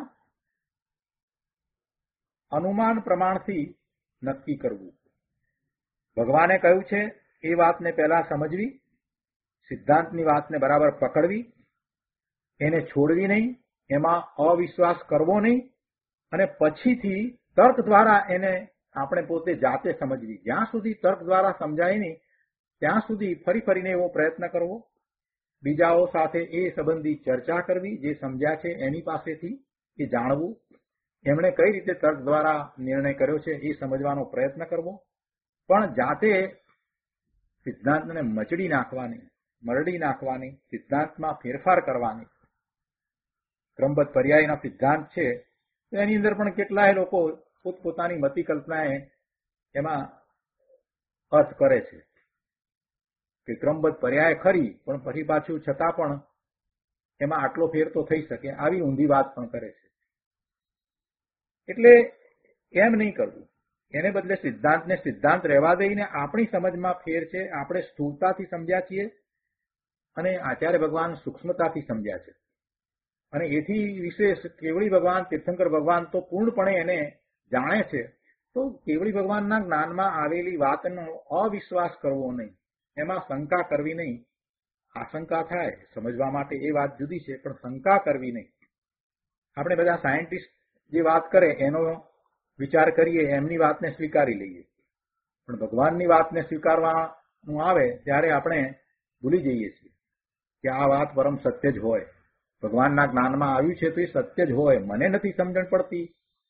અનુમાન પ્રમાણથી નક્કી કરવું. ભગવાને કહ્યું છે એ વાતને પહેલા સમજવી, સિદ્ધાંતની વાતને બરાબર પકડવી, એને છોડવી નહીં, એમાં અવિશ્વાસ કરવો નહીં, અને પછીથી તર્ક દ્વારા એને આપણે પોતે જાતે સમજવી. જ્યાં સુધી તર્ક દ્વારા સમજાય નહીં ત્યાં સુધી ફરી ફરીને એવો પ્રયત્ન કરવો, બીજાઓ સાથે એ સંબંધી ચર્ચા કરવી, જે સમજ્યા છે એની પાસેથી એ જાણવું, એમણે કઈ રીતે તર્ક દ્વારા નિર્ણય કર્યો છે એ સમજવાનો પ્રયત્ન કરવો. પણ જાતે સિદ્ધાંતને મચડી નાખવાની, મરડી નાખવાની, સિદ્ધાંતમાં ફેરફાર કરવાની. ક્રમબદ્ધ પર્યાયના સિદ્ધાંત છે તો એની અંદર પણ કેટલાય લોકો પોતપોતાની મતિ કલ્પનાએ એમાં અર્થ કરે છે કે ક્રમબદ્ધ પર્યાય ખરી, પણ પછી પાછું છતાં પણ એમાં આટલો ફેર તો થઈ શકે, આવી ઊંધી વાત પણ કરે છે. એટલે એમ નહીં કરવું. એને બદલે સિદ્ધાંતને સિદ્ધાંત રહેવા દઈને આપણી સમજમાં ફેર છે, આપણે સ્થૂળતાથી સમજ્યા છીએ અને આચાર્ય ભગવાન સૂક્ષ્મતાથી સમજ્યા છે. અને એથી વિશેષ કેવળી ભગવાન, તીર્થંકર ભગવાન તો પૂર્ણપણે એને જાણે છે. તો કેવળી ભગવાનના જ્ઞાનમાં આવેલી વાતનો અવિશ્વાસ કરવો નહીં, એમાં શંકા કરવી નહીં. આશંકા થાય સમજવા માટે એ વાત જુદી છે, પણ શંકા કરવી નહીં. આપણે બધા સાયન્ટિસ્ટ જે વાત કરે એનો વિચાર કરીએ, એમની વાતને સ્વીકારી લઈએ, પણ ભગવાનની વાતને સ્વીકારવાનું આવે ત્યારે આપણે ભૂલી જઈએ છીએ કે આ વાત પરમ સત્ય જ હોય. ભગવાનના જ્ઞાનમાં આવ્યું છે તો એ સત્ય જ હોય. મને નથી સમજણ પડતી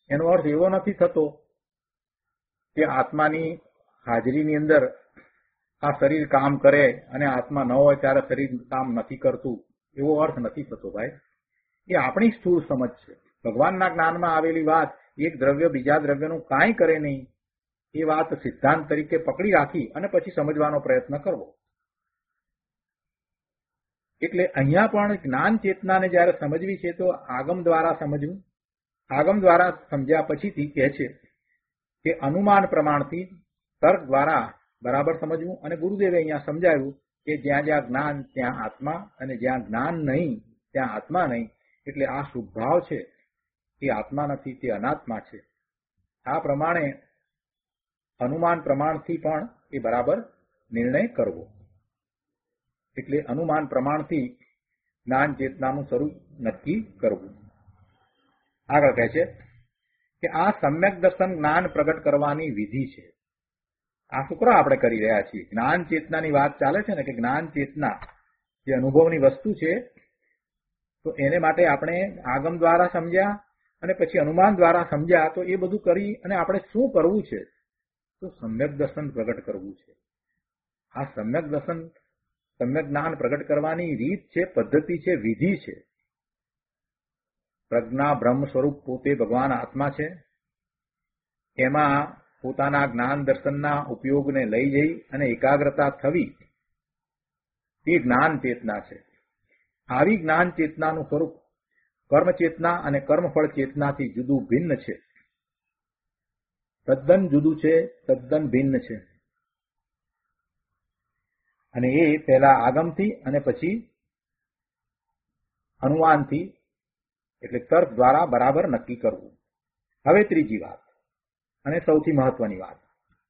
એનો અર્થ એવો નથી થતો કે આત્માની હાજરીની અંદર આ શરીર કામ કરે અને આત્મા ન હોય ત્યારે શરીર કામ નથી કરતું, એવો અર્થ નથી થતો ભાઈ. એ આપણી સ્થૂળ સમજ છે. ભગવાનના જ્ઞાનમાં આવેલી વાત એક દ્રવ્ય બીજા દ્રવ્યનું કાંઈ કરે નહીં એ વાત સિદ્ધાંત તરીકે પકડી રાખી અને પછી સમજવાનો પ્રયત્ન કરવો. એટલે અહીંયા પણ જ્ઞાન ચેતનાને જયારે સમજવી છે તો આગમ દ્વારા સમજવું. આગમ દ્વારા સમજ્યા પછીથી કહે છે કે અનુમાન પ્રમાણથી તર્ક દ્વારા બરાબર સમજવું. અને ગુરુદેવે અહીંયા સમજાવ્યું કે જ્યાં જ્યાં જ્ઞાન ત્યાં આત્મા અને જ્યાં જ્ઞાન નહીં ત્યાં આત્મા નહીં. એટલે આ શુભભાવ છે એ આત્મા નથી, તે અનાત્મા છે. આ પ્રમાણે અનુમાન પ્રમાણથી પણ એ બરાબર નિર્ણય કરવો. એટલે અનુમાન પ્રમાણથી જ્ઞાન ચેતનાનું સ્વરૂપ નક્કી કરવું. આગળ કહે છે કે આ સમ્યક દર્શન જ્ઞાન પ્રગટ કરવાની વિધિ છે. આ શુક્ર આપણે કરી રહ્યા છીએ. જ્ઞાન ચેતનાની વાત ચાલે છે ને કે જ્ઞાન ચેતના જે અનુભવની વસ્તુ છે તો એને માટે આપણે આગમ દ્વારા સમજ્યા અને પછી અનુમાન દ્વારા સમજ્યા. તો એ બધું કરી અને આપણે શું કરવું છે? તો સમ્યક દર્શન પ્રગટ કરવું છે. આ સમ્યક દર્શન સમ્યક જ્ઞાન પ્રગટ કરવાની રીત છે, પદ્ધતિ છે, વિધિ છે. પ્રજ્ઞા બ્રહ્મ સ્વરૂપ પોતે ભગવાન આત્મા છે. એમાં પોતાના જ્ઞાન દર્શનના ઉપયોગને લઈ જઈ અને એકાગ્રતા થવી તે જ્ઞાન ચેતના છે. આવી જ્ઞાન ચેતનાનું સ્વરૂપ કર્મ ચેતના અને કર્મફળ ચેતનાથી જુદું ભિન્ન છે. તદ્દન જુદું છે, તદ્દન ભિન્ન છે. અને એ પહેલા આગમથી અને પછી અનુમાનથી એટલે તર્ક દ્વારા બરાબર નક્કી કરવું. હવે ત્રીજી વાત અને સૌથી મહત્વની વાત,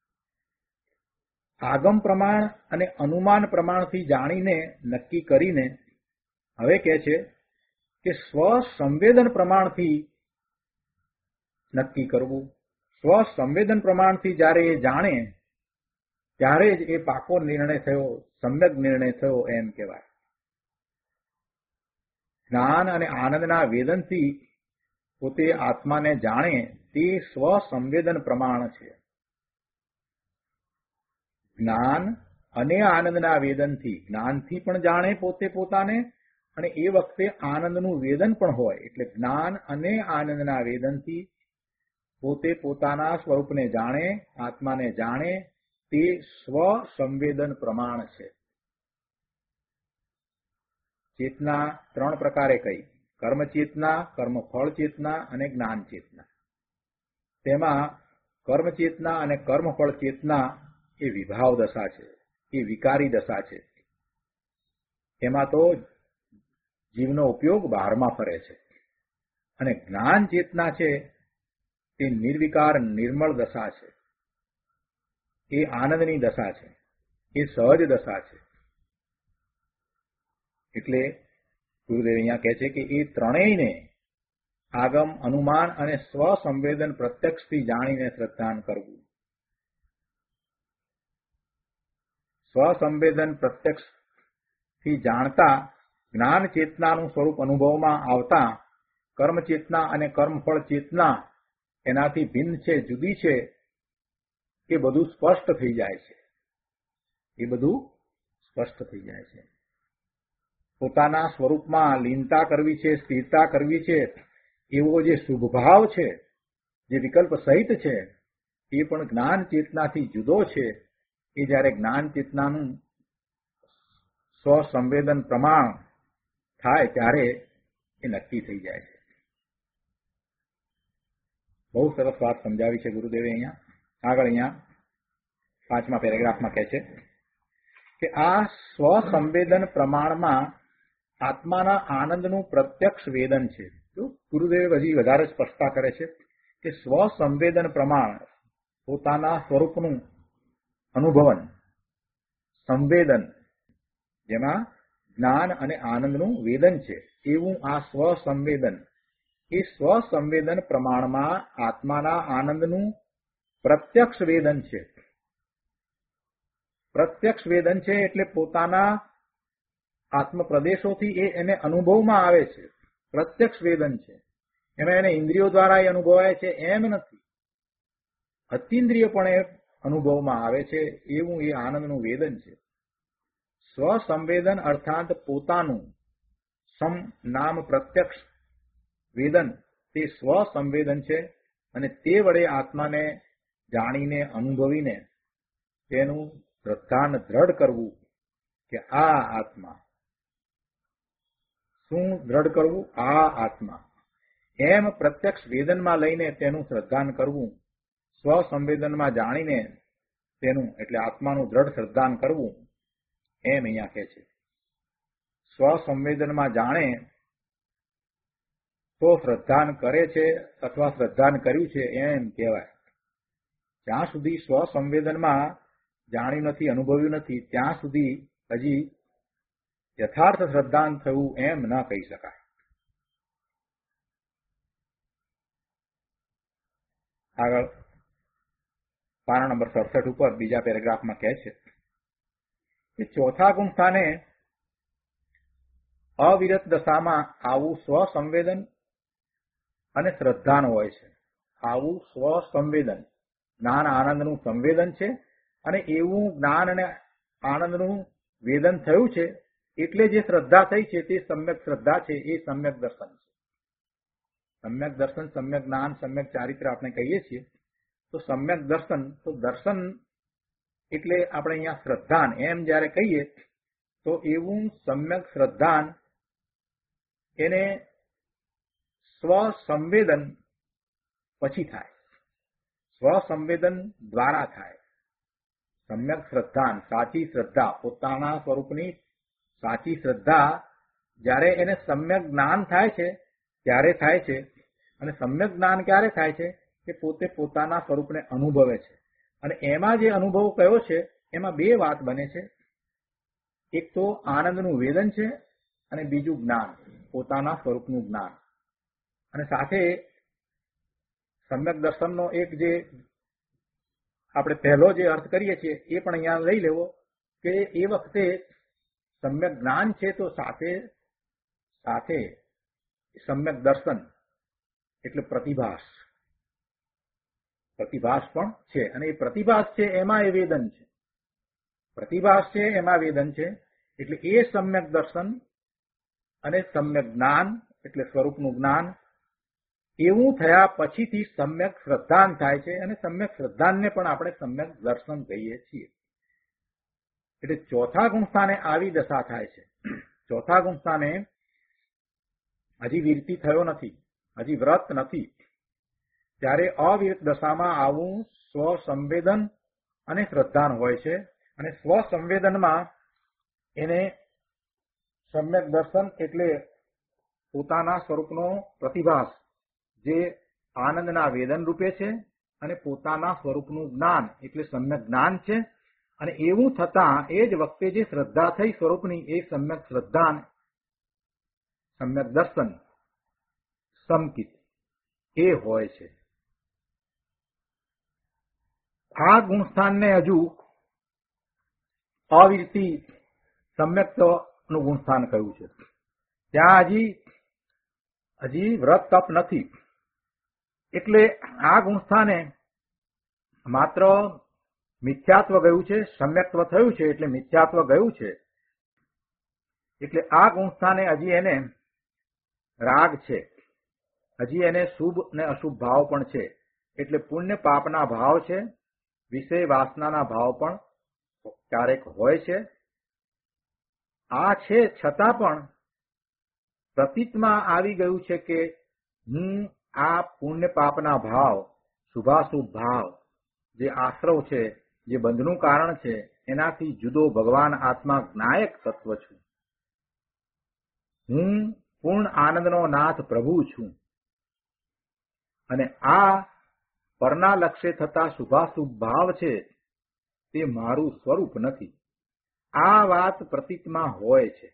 આગમ પ્રમાણ અને અનુમાન પ્રમાણથી જાણીને નક્કી કરીને હવે કહે છે કે સ્વ સંવેદન પ્રમાણથી નક્કી કરવું. સ્વ સંવેદન પ્રમાણથી જ્યારે એ જાણે ત્યારે જ એ પાકો નિર્ણય થયો, સમ્યક નિર્ણય થયો એમ કહેવાય. જ્ઞાન અને આનંદના વેદનથી પોતે આત્માને જાણે તે સ્વ સંવેદન પ્રમાણ છે. જ્ઞાન અને આનંદના વેદનથી, જ્ઞાનથી પણ જાણે પોતે પોતાને અને એ વખતે આનંદનું વેદન પણ હોય. એટલે જ્ઞાન અને આનંદના વેદનથી પોતે પોતાના સ્વરૂપને જાણે, આત્માને જાણે તે સ્વ સંવેદન પ્રમાણ છે. ચેતના ત્રણ પ્રકારે કહી, કર્મ ચેતના, કર્મફળ ચેતના અને જ્ઞાન ચેતના. તેમાં કર્મ ચેતના અને કર્મફળ ચેતના એ વિભાવ દશા છે, એ વિકારી દશા છે. એમાં તો જીવનો ઉપયોગ બહારમાં ફરે છે. અને જ્ઞાન ચેતના છે તે નિર્વિકાર નિર્મળ દશા છે, એ આનંદની દશા છે, એ સહજ દશા છે. એટલે ગુરુદેવ અહીંયા કહે છે કે એ ત્રણેયને આગમ, અનુમાન અને સ્વ સંવેદન પ્રત્યક્ષથી જાણીને શ્રદ્ધાન કરવું. સ્વ સંવેદન પ્રત્યક્ષથી જાણતા જ્ઞાન ચેતનાનું સ્વરૂપ અનુભવમાં આવતા કર્મ ચેતના અને કર્મફળ ચેતના એનાથી ભિન્ન છે, જુદી છે, એ બધું સ્પષ્ટ થઈ જાય છે. એ બધું સ્પષ્ટ થઈ જાય છે. પોતાના સ્વરૂપમાં લીનતા કરવી છે, સ્થિરતા કરવી છે, એવો જે શુભભાવ છે, જે વિકલ્પ સહિત છે, એ પણ જ્ઞાન ચેતનાથી જુદો છે. એ જ્યારે જ્ઞાન ચેતનાનું સ્વસંવેદન પ્રમાણ થાય ત્યારે એ નક્કી થઈ જાય છે. બહુ સરસ વાત સમજાવી છે ગુરુદેવે અહીંયા. આગળ અહીંયા પાંચમા પેરેગ્રાફમાં કહે છે કે આ સ્વસંવેદન પ્રમાણમાં આત્માના આનંદનું પ્રત્યક્ષ વેદન છે. ગુરુદેવે હજી વધારે સ્પષ્ટતા કરે છે કે સ્વસંવેદન પ્રમાણ પોતાના સ્વરૂપનું અનુભવન, સંવેદન, જેમાં જ્ઞાન અને આનંદનું વેદન છે, એવું આ સ્વસંવેદન, એ સ્વસંવેદન પ્રમાણમાં આત્માના આનંદનું પ્રત્યક્ષ વેદન છે. પ્રત્યક્ષ વેદન છે એટલે પોતાના આત્મ પ્રદેશોથી એ એને અનુભવમાં આવે છે. પ્રત્યક્ષ વેદન છે એમાં એને ઇન્દ્રિયો દ્વારા એ અનુભવાય છે એમ નથી. અતિન્દ્રિયપણે અનુભવમાં આવે છે એવું એ આનંદનું વેદન છે. સ્વસંવેદન અર્થાત પોતાનું સમ નામ પ્રત્યક્ષ વેદન તે સ્વસંવેદન છે અને તે વડે આત્માને જાણીને અનુભવીને તેનું શ્રદ્ધાન દ્રઢ કરવું કે આ આત્મા. શું દ્રઢ કરવું? આ આત્મા એમ પ્રત્યક્ષ વેદનમાં લઈને તેનું શ્રદ્ધાન કરવું, સ્વસંવેદનમાં જાણીને તેનું એટલે આત્માનું દ્રઢ શ્રદ્ધાન કરવું એમ અહીંયા કહે છે. સ્વસંવેદનમાં જાણે તો શ્રદ્ધાન કરે છે અથવા શ્રદ્ધાન કર્યું છે એમ કહેવાય. જ્યાં સુધી સ્વસંવેદનમાં જાણ્યું નથી, અનુભવ્યું નથી, ત્યાં સુધી હજી યથાર્થ શ્રદ્ધાન થયું એમ ન કહી શકાય. આગળ પાના નંબર સડસઠ ઉપર બીજા પેરેગ્રાફમાં કહે છે કે ચોથા ગુણ સ્થાને અવિરત દશામાં આવું સ્વસંવેદન અને શ્રદ્ધાન હોય છે. આવું સ્વસંવેદન જ્ઞાન આનંદનું સંવેદન છે અને એવું જ્ઞાન અને આનંદનું વેદન થયું છે એટલે જે શ્રદ્ધા થઈ છે તે સમ્યક શ્રદ્ધા છે, એ સમ્યક દર્શન છે. સમ્યક દર્શન, સમ્યક જ્ઞાન, સમ્યક ચારિત્ર આપણે કહીએ છીએ. તો સમ્યક દર્શન, તો દર્શન એટલે આપણે અહીંયા શ્રદ્ધાન એમ જયારે કહીએ તો એવું સમ્યક શ્રદ્ધાન એને સ્વસંવેદન પછી થાય, સ્વસંવેદન દ્વારા થાય. સમ્યક શ્રદ્ધાન, સાચી શ્રદ્ધા, પોતાના સ્વરૂપની સાચી શ્રદ્ધા જ્યારે એને સમ્યક જ્ઞાન થાય છે ત્યારે થાય છે. અને સમ્યક જ્ઞાન ક્યારે થાય છે કે પોતે પોતાના સ્વરૂપને અનુભવે છે. અને એમાં જે અનુભવ કયો છે એમાં બે વાત બને છે. એક તો આનંદનું વેદન છે અને બીજું જ્ઞાન, પોતાના સ્વરૂપનું જ્ઞાન. અને સાથે સમ્યક દર્શનનો એક જે આપણે પહેલો જે અર્થ કરીએ છીએ એ પણ અહીંયા લઈ લેવો કે એ વખતે સમ્યક જ્ઞાન છે તો સાથે સાથે સમ્યક દર્શન એટલે પ્રતિભાસ, પ્રતિભાસ પણ છે. અને એ પ્રતિભાસ છે એમાં એ વેદન છે, પ્રતિભાસ છે એમાં વેદન છે. એટલે એ સમ્યક દર્શન અને સમ્યક જ્ઞાન એટલે સ્વરૂપનું જ્ઞાન એવું થયા પછીથી સમ્યક શ્રદ્ધાન થાય છે. અને સમ્યક શ્રદ્ધાનને પણ આપણે સમ્યક દર્શન કહીએ છીએ. એટલે ચોથા ગુણસ્થાને આવી દશા થાય છે. ચોથા ગુણસ્થાને હજી વિરતિ થયો નથી, હજી વ્રત નથી, ત્યારે અવિરત દશામાં આવું સ્વસંવેદન અને શ્રદ્ધાન હોય છે. અને સ્વસંવેદનમાં એને સમ્યક દર્શન એટલે પોતાના સ્વરૂપનો પ્રતિભાસ જે આનંદના વેદન રૂપે છે અને પોતાના સ્વરૂપનું જ્ઞાન એટલે સમ્યક જ્ઞાન છે. અને એવું થતાં એ જ વખતે જે શ્રદ્ધા થઈ સ્વરૂપની એ સમ્યક શ્રદ્ધાન, સમ્યક દર્શન, સમકિત એ હોય છે. આ ગુણસ્થાનને હજુ અવિરતિ સમ્યકનું ગુણસ્થાન કહ્યું છે. ત્યાં હજી હજી વ્રત તપ નથી. એટલે આ ગુણસ્થાને માત્ર મિથ્યાત્વ ગયું છે, સમ્યક્ત્વ થયું છે એટલે મિથ્યાત્વ ગયું છે. એટલે આ ગુણસ્થાને હજી એને રાગ છે, હજી એને શુભ ને અશુભ ભાવ પણ છે. એટલે પુણ્ય પાપના ભાવ છે, વિષય વાસનાના ભાવ પણ ક્યારેક હોય છે. આ છે છતાં પણ પ્રતીતમાં આવી ગયું છે કે હું આ પુણ્ય પાપના ભાવ, શુભાશુભ ભાવ જે આશ્રવ છે, જે બંધનું કારણ છે, એનાથી જુદો ભગવાન આત્મા જ્ઞાયક તત્વ છું. હું પૂર્ણ આનંદનો નાથ પ્રભુ છું. અને આ પરના લક્ષ્ય થતા શુભાશુભ ભાવ છે તે મારું સ્વરૂપ નથી. આ વાત પ્રતીતમાં હોય છે.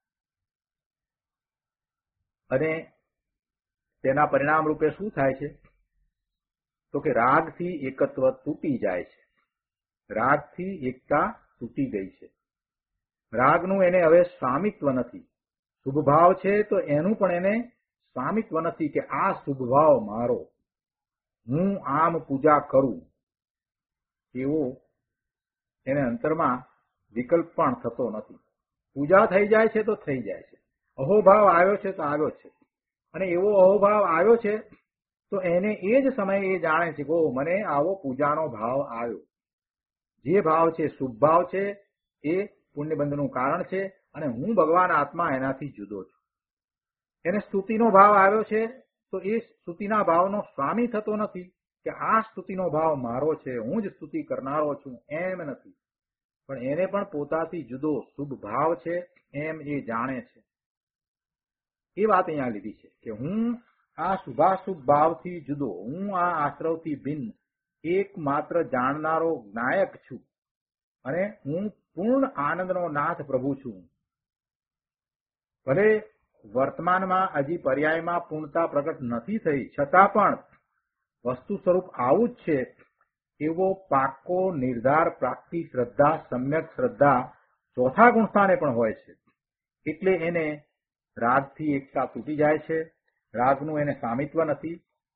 અને તેના પરિણામ રૂપે શું થાય છે તો કે રાગથી એકત્વ તૂટી જાય છે. રાગથી એકતા તૂટી ગઈ છે. રાગનું એને હવે સ્વામિત્વ નથી. શુભ ભાવ છે તો એનું પણ એને સ્વામિત્વ નથી કે આ શુભભાવ મારો, હું આમ પૂજા કરું, એવો એને અંતરમાં વિકલ્પ પણ થતો નથી. પૂજા થઈ જાય છે તો થઈ જાય છે, અહોભાવ આવ્યો છે તો આવ્યો છે, અને એવો અહોભાવ આવ્યો છે તો એને એ જ સમયે એ જાણે છે કે ઓ મને આવો પૂજાનો ભાવ આવ્યો. જે ભાવ છે શુભ ભાવ છે, એ પુણ્યબંધનું કારણ છે, અને હું ભગવાન આત્મા એનાથી જુદો છું. એને સ્તુતિનો ભાવ આવ્યો છે તો એ સ્તુતિના ભાવનો સ્વામી થતો નથી કે આ સ્તુતિનો ભાવ મારો છે, હું જ સ્તુતિ કરનારો છું, એમ નથી. પણ એને પણ પોતાથી જુદો શુભ ભાવ છે એમ એ જાણે છે. એ વાત અહીંયા લીધી છે કે હું આ શુભાશુભ ભાવથી જુદો, હું આ આશ્રવથી ભિન્ન એકમાત્ર જાણનારો જ્ઞાયક છું, અને હું પૂર્ણ આનંદનો નાથ પ્રભુ છું. ભલે વર્તમાનમાં હજી પર્યાયમાં પૂર્ણતા પ્રગટ નથી થઈ, છતાં પણ વસ્તુ સ્વરૂપ આવું જ છે એવો પાકો નિર્ધાર પ્રાપ્તિ શ્રદ્ધા સમ્યક શ્રદ્ધા ચોથા ગુણસ્થાને પણ હોય છે. એટલે એને રાગથી એકતા તૂટી જાય છે. રાગનું એને સામિત્વ નથી,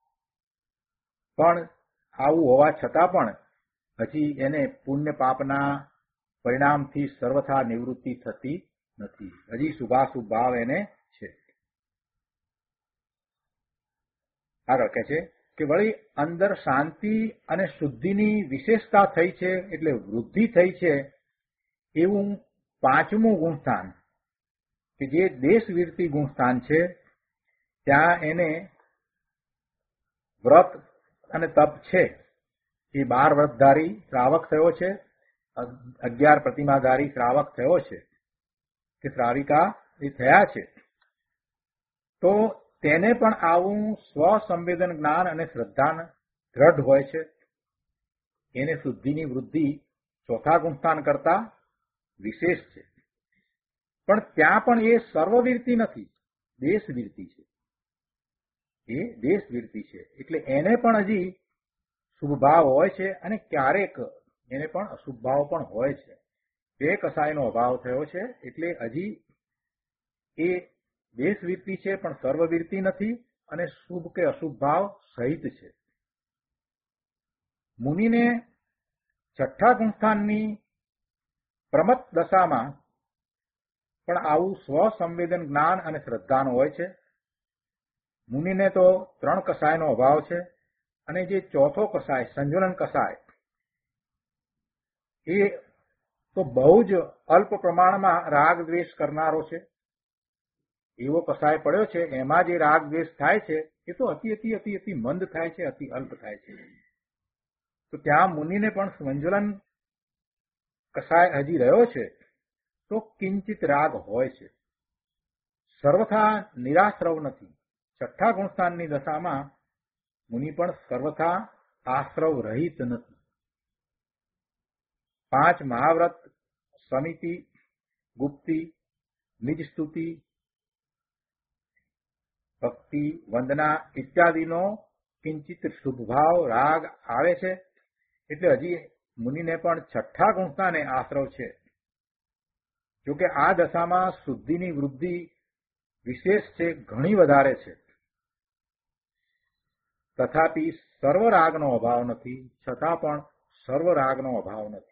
પણ આવું હોવા છતાં પણ હજી એને પુણ્ય પાપના પરિણામથી સર્વથા નિવૃત્તિ થતી નથી. હજી શુભાશુભ ભાવ એને છે. આગળ કહે છે કે વળી અંદર શાંતિ અને શુદ્ધિની વિશેષતા થઈ છે, એટલે વૃદ્ધિ થઈ છે, એવું પાંચમું ગુણસ્થાન કે જે દેશવીરતી ગુણસ્થાન છે, ત્યાં એને વ્રત અને તપ છે એ બાર વ્રતધારી શ્રાવક થયો છે, અગિયાર પ્રતિમાધારી શ્રાવક થયો છે કે શ્રાવિકા એ થયા છે. તો તેને પણ આવું સ્વસંવેદન જ્ઞાન અને શ્રદ્ધા દ્રઢ હોય છે. એને શુદ્ધિની વૃદ્ધિ ચોથા ગુણસ્થાન કરતા વિશેષ છે. પણ ત્યાં પણ એ સર્વવીરતી નથી, દેશવીરતી છે. એ દેશવીરતી છે એટલે એને પણ હજી શુભ ભાવ હોય છે, અને ક્યારેક એને પણ અશુભ ભાવ પણ હોય છે. બે કસાયનો અભાવ થયો છે એટલે હજી એ દેશવીરતી છે પણ સર્વવીરતી નથી, અને શુભ કે અશુભ ભાવ સહિત છે. મુનિને છઠ્ઠા ગુણસ્થાનની પ્રમત દશામાં પણ આવું સ્વસંવેદન જ્ઞાન અને શ્રદ્ધાનું હોય છે. મુનિને તો ત્રણ કસાયનો અભાવ છે, અને જે ચોથો કસાય સંજ્વલન કસાય એ તો બહુ જ અલ્પ પ્રમાણમાં રાગ દ્વેષ કરનારો છે. એવો કસાય પડ્યો છે, એમાં જે રાગ દ્વેષ થાય છે એ તો અતિ અતિ અતિ અતિ મંદ થાય છે, અતિ અલ્પ થાય છે. તો ત્યાં મુનિને પણ સંજ્વલન કસાય હજી રહ્યો છે તો કિંચિત રાગ હોય છે, સર્વથા નિરાશ્રવ નથી. છઠ્ઠા ગુણસ્થાનની દશામાં મુનિ પણ સર્વથા આશ્રવ રહિત નથી. પાંચ મહાવ્રત, સમિતિ, ગુપ્તિ, નિજ સ્તુતિ, ભક્તિ, વંદના ઇત્યાદિનો કિંચિત શુભ ભાવ રાગ આવે છે. એટલે હજી મુનિને પણ છઠ્ઠા ગુણસ્થાને આશ્રવ છે. જોકે આ દશામાં શુદ્ધિની વૃદ્ધિ વિશેષ છે, ઘણી વધારે છે. તથાપી સર્વરાગનો અભાવ નથી, છતાં પણ સર્વરાગનો અભાવ નથી.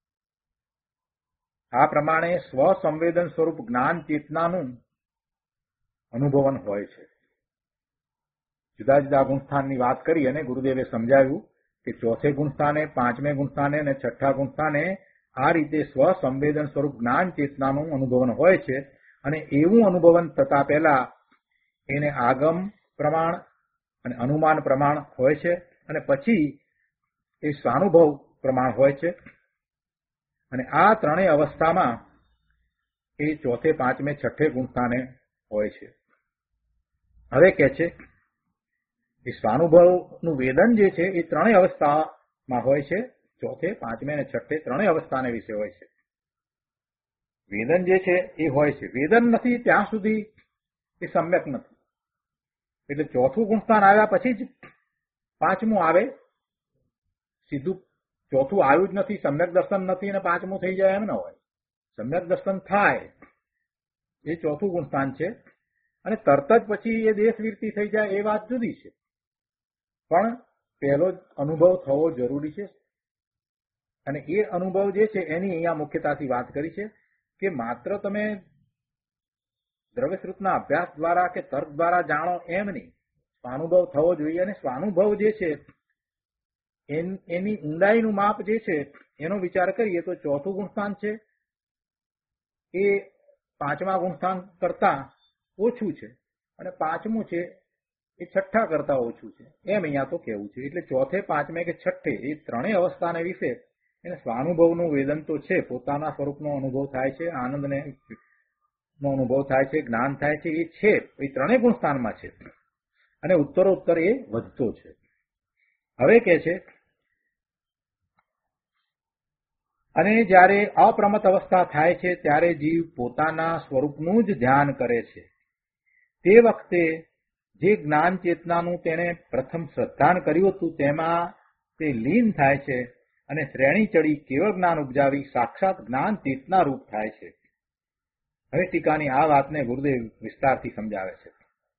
આ પ્રમાણે સ્વસંવેદન સ્વરૂપ જ્ઞાન ચેતનાનું અનુભવન હોય છે. જુદા જુદા ગુણસ્થાનની વાત કરી અને ગુરુદેવે સમજાવ્યું કે ચોથે ગુણસ્થાને, પાંચમે ગુણસ્થાને અને છઠ્ઠા ગુણસ્થાને આ રીતે સ્વસંવેદન સ્વરૂપ જ્ઞાન ચેતનાનું અનુભવન હોય છે. અને એવું અનુભવન થતા પહેલા એને આગમ પ્રમાણ અને અનુમાન પ્રમાણ હોય છે, અને પછી એ સ્વાનુભવ પ્રમાણ હોય છે. અને આ ત્રણેય અવસ્થામાં એ ચોથે, પાંચમે, છઠ્ઠે ગુણસ્થાને હોય છે. હવે કે છે એ સ્વાનુભવનું વેદન જે છે એ ત્રણેય અવસ્થામાં હોય છે. ચોથે, પાંચમે અને છઠ્ઠે ત્રણેય અવસ્થાને વિશે હોય છે. વેદન જે છે એ હોય છે. વેદન નથી ત્યાં સુધી એ સમ્યક નથી. એટલે ચોથું ગુણસ્થાન આવ્યા પછી જ પાંચમું આવે. સીધું ચોથું આવ્યું જ નથી, સમ્યક દર્શન નથી અને પાંચમું થઈ જાય એમ ન હોય. સમ્યક દર્શન થાય એ ચોથું ગુણસ્થાન છે, અને તરત જ પછી એ દેશવીરતી થઈ જાય એ વાત જુદી છે, પણ પહેલો જ અનુભવ થવો જરૂરી છે. અને એ અનુભવ જે છે એની અહીંયા મુખ્યતાથી વાત કરી છે કે માત્ર તમે દ્રવ્યશ્રુતના અભ્યાસ દ્વારા કે તર્ક દ્વારા જાણો એમ નહીં, સ્વાનુભવ થવો જોઈએ. અને સ્વાનુભવ જે છે એની ઊંડાઈનું માપ જે છે એનો વિચાર કરીએ તો ચોથું ગુણસ્થાન છે એ પાંચમા ગુણસ્થાન કરતા ઓછું છે, અને પાંચમું છે એ છઠ્ઠા કરતા ઓછું છે, એમ અહીંયા તો કેવું છે. એટલે ચોથે, પાંચમે કે છઠ્ઠે એ ત્રણેય અવસ્થાને વિશે એને સ્વાનુભવનું વેદન તો છે, પોતાના સ્વરૂપનો અનુભવ થાય છે, આનંદને નો અનુભવ થાય છે, જ્ઞાન થાય છે, એ છે, એ ત્રણેય ગુણસ્થાનમાં છે, અને ઉત્તરોત્તર એ વધતો છે. હવે કે છે, અને જ્યારે અપ્રમત અવસ્થા થાય છે ત્યારે જીવ પોતાના સ્વરૂપનું જ ધ્યાન કરે છે. તે વખતે જે જ્ઞાન ચેતનાનું તેણે પ્રથમ શ્રદ્ધાન કર્યું હતું તેમાં તે લીન થાય છે અને શ્રેણી ચડી કેવળ જ્ઞાન ઉપજાવી સાક્ષાત જ્ઞાન ચેતના રૂપ થાય છે. હવે ટીકાની આ વાતને ગુરુદેવ વિસ્તારથી સમજાવે છે.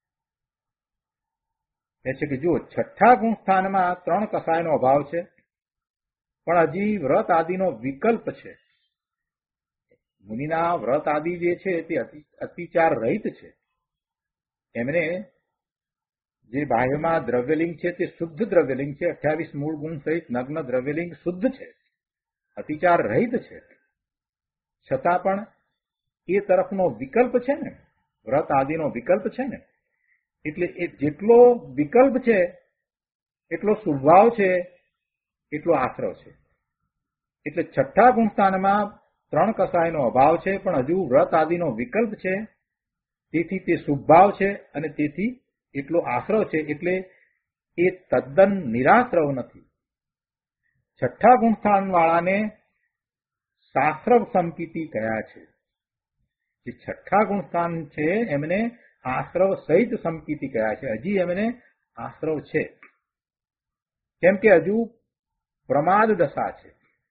કહે છે કે જુઓ, છઠ્ઠા ગુણ સ્થાનમાં ત્રણ કસાયનો અભાવ છે, પણ હજી વ્રત આદિનો વિકલ્પ છે. મુનિના વ્રત આદિ જે છે તે અતિચાર રહિત છે. એમને જે બાહ્યમાં દ્રવ્યલિંગ છે તે શુદ્ધ દ્રવ્યલિંગ છે, અઠ્યાવીસ મૂળ ગુણ સહિત નગ્ન દ્રવ્યલિંગ શુદ્ધ છે, અતિચાર રહિત છે. છતાં પણ એ તરફનો વિકલ્પ છે ને, વ્રત આદિનો વિકલ્પ છે ને, એટલે એ જેટલો વિકલ્પ છે એટલો સ્વભાવ છે, એટલો આશ્રવ છે. એટલે છઠ્ઠા ગુણસ્થાનમાં ત્રણ કસાયનો અભાવ છે, પણ હજુ વ્રત આદિનો વિકલ્પ છે, તેથી તે સ્વભાવ છે અને તેથી એટલો આશ્રવ છે. એટલે એ તદ્દન નિરાશ્રવ નથી. છઠ્ઠા ગુણસ્થાન વાળાને શાસ્ત્રવ સંકિતિ કયા છે. જે છઠ્ઠા ગુણસ્થાન છે એમને આશ્રવ સહિત સંકિતિ કયા છે. હજી એમને આશ્રવ છે, કેમ કે હજુ પ્રમાદ દશા છે.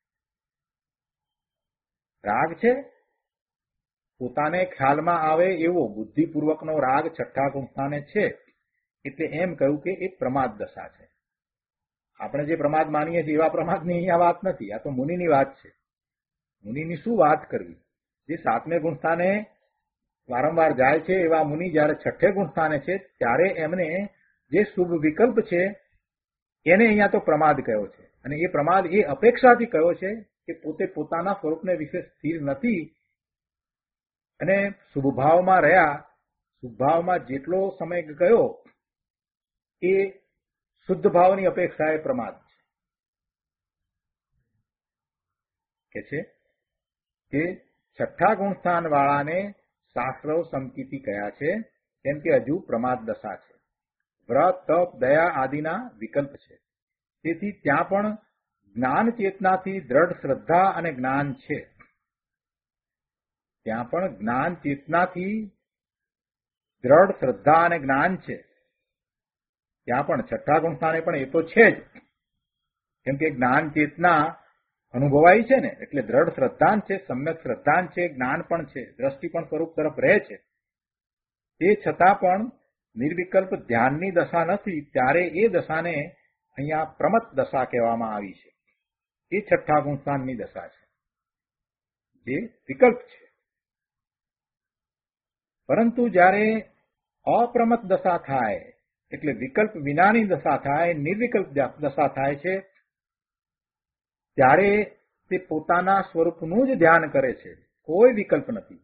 રાગ છે, પોતાને ખ્યાલમાં આવે એવો બુદ્ધિપૂર્વકનો રાગ છઠ્ઠા ગુણસ્થાને છે, એટલે એમ કહ્યું કે એ પ્રમાદ દશા છે. આપણે જે પ્રમાદ માનીએ છીએ એવા પ્રમાદની અહીંયા વાત નથી, આ તો મુનિની વાત છે. મુનિની શું વાત કરવી? જે સાતમે ગુણસ્થાને વારંવાર જાય છે એવા મુનિ જયારે છઠ્ઠે ગુણસ્થાને છે ત્યારે એમને જે શુભ વિકલ્પ છે એને અહીંયા તો પ્રમાદ કયો છે. અને એ પ્રમાદ એ અપેક્ષાથી કયો છે કે પોતે પોતાના સ્વરૂપને વિશે સ્થિર નથી અને શુભભાવમાં રહ્યા. શુભભાવમાં જેટલો સમય ગયો એ શુદ્ધ ભાવની અપેક્ષા એ પ્રમાદ છે. કે છે કે છઠ્ઠા ગુણસ્થાન વાળાને શાસ્ત્રવ સંકિતિ કયા છે, કેમ કે હજુ પ્રમાદ દશા છે. વ્રત, તપ, દયા આદિના વિકલ્પ છે. તેથી ત્યાં પણ જ્ઞાન ચેતનાથી દ્રઢ શ્રદ્ધા અને જ્ઞાન છે. ત્યાં પણ જ્ઞાન ચેતનાથી દ્રઢ શ્રદ્ધા અને જ્ઞાન છે. ત્યાં પણ છઠ્ઠા ગુણસ્થાને પણ એ તો છે જ, કેમ કે જ્ઞાન ચેતના અનુભવાય છે ને, એટલે દ્રઢ શ્રદ્ધાન છે, સમ્યક શ્રદ્ધાન છે, જ્ઞાન પણ છે, દ્રષ્ટિ પણ સ્વરૂપ તરફ રહે છે. તે છતાં પણ નિર્વિકલ્પ ધ્યાનની દશા નથી, ત્યારે એ દશાને અહીંયા પ્રમત દશા કહેવામાં આવી છે. એ છઠ્ઠા ગુણસ્થાનની દશા છે, જે વિકલ્પ છે. પરંતુ જ્યારે અપ્રમત દશા થાય, એટલે વિકલ્પ વિનાની દશા થાય, નિર્વિકલ્પ દશા થાય છે, ત્યારે તે પોતાના સ્વરૂપનું જ ધ્યાન કરે છે. કોઈ વિકલ્પ નથી.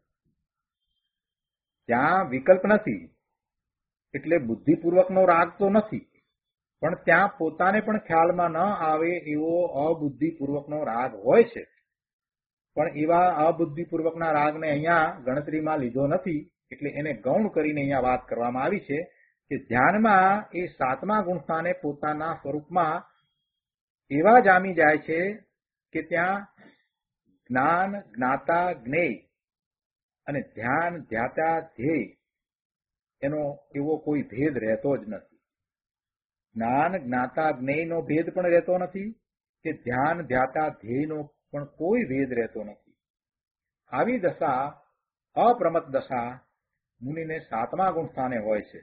ત્યાં વિકલ્પ નથી એટલે બુદ્ધિપૂર્વકનો રાગ તો નથી, પણ ત્યાં પોતાને પણ ખ્યાલમાં ન આવે એવો અબુદ્ધિપૂર્વકનો રાગ હોય છે. પણ એવા અબુદ્ધિપૂર્વકના રાગને અહીંયા ગણતરીમાં લીધો નથી, એટલે એને ગૌણ કરીને અહીંયા વાત કરવામાં આવી છે કે ધ્યાનમાં એ સાતમા ગુણસ્થાને પોતાના સ્વરૂપમાં એવા જામી જાય છે કે ત્યાં જ્ઞાન, જ્ઞાતા, જ્ઞેય અને ધ્યાન, ધ્યાતા, ધ્યેય એનો એવો કોઈ ભેદ રહેતો જ નથી. જ્ઞાન, જ્ઞાતા, જ્ઞેયનો ભેદ પણ રહેતો નથી કે ધ્યાન, ધ્યાતા, ધ્યેયનો પણ કોઈ ભેદ રહેતો નથી. આવી દશા અપ્રમત દશા મુનિને સાતમા ગુણ સ્થાને હોય છે.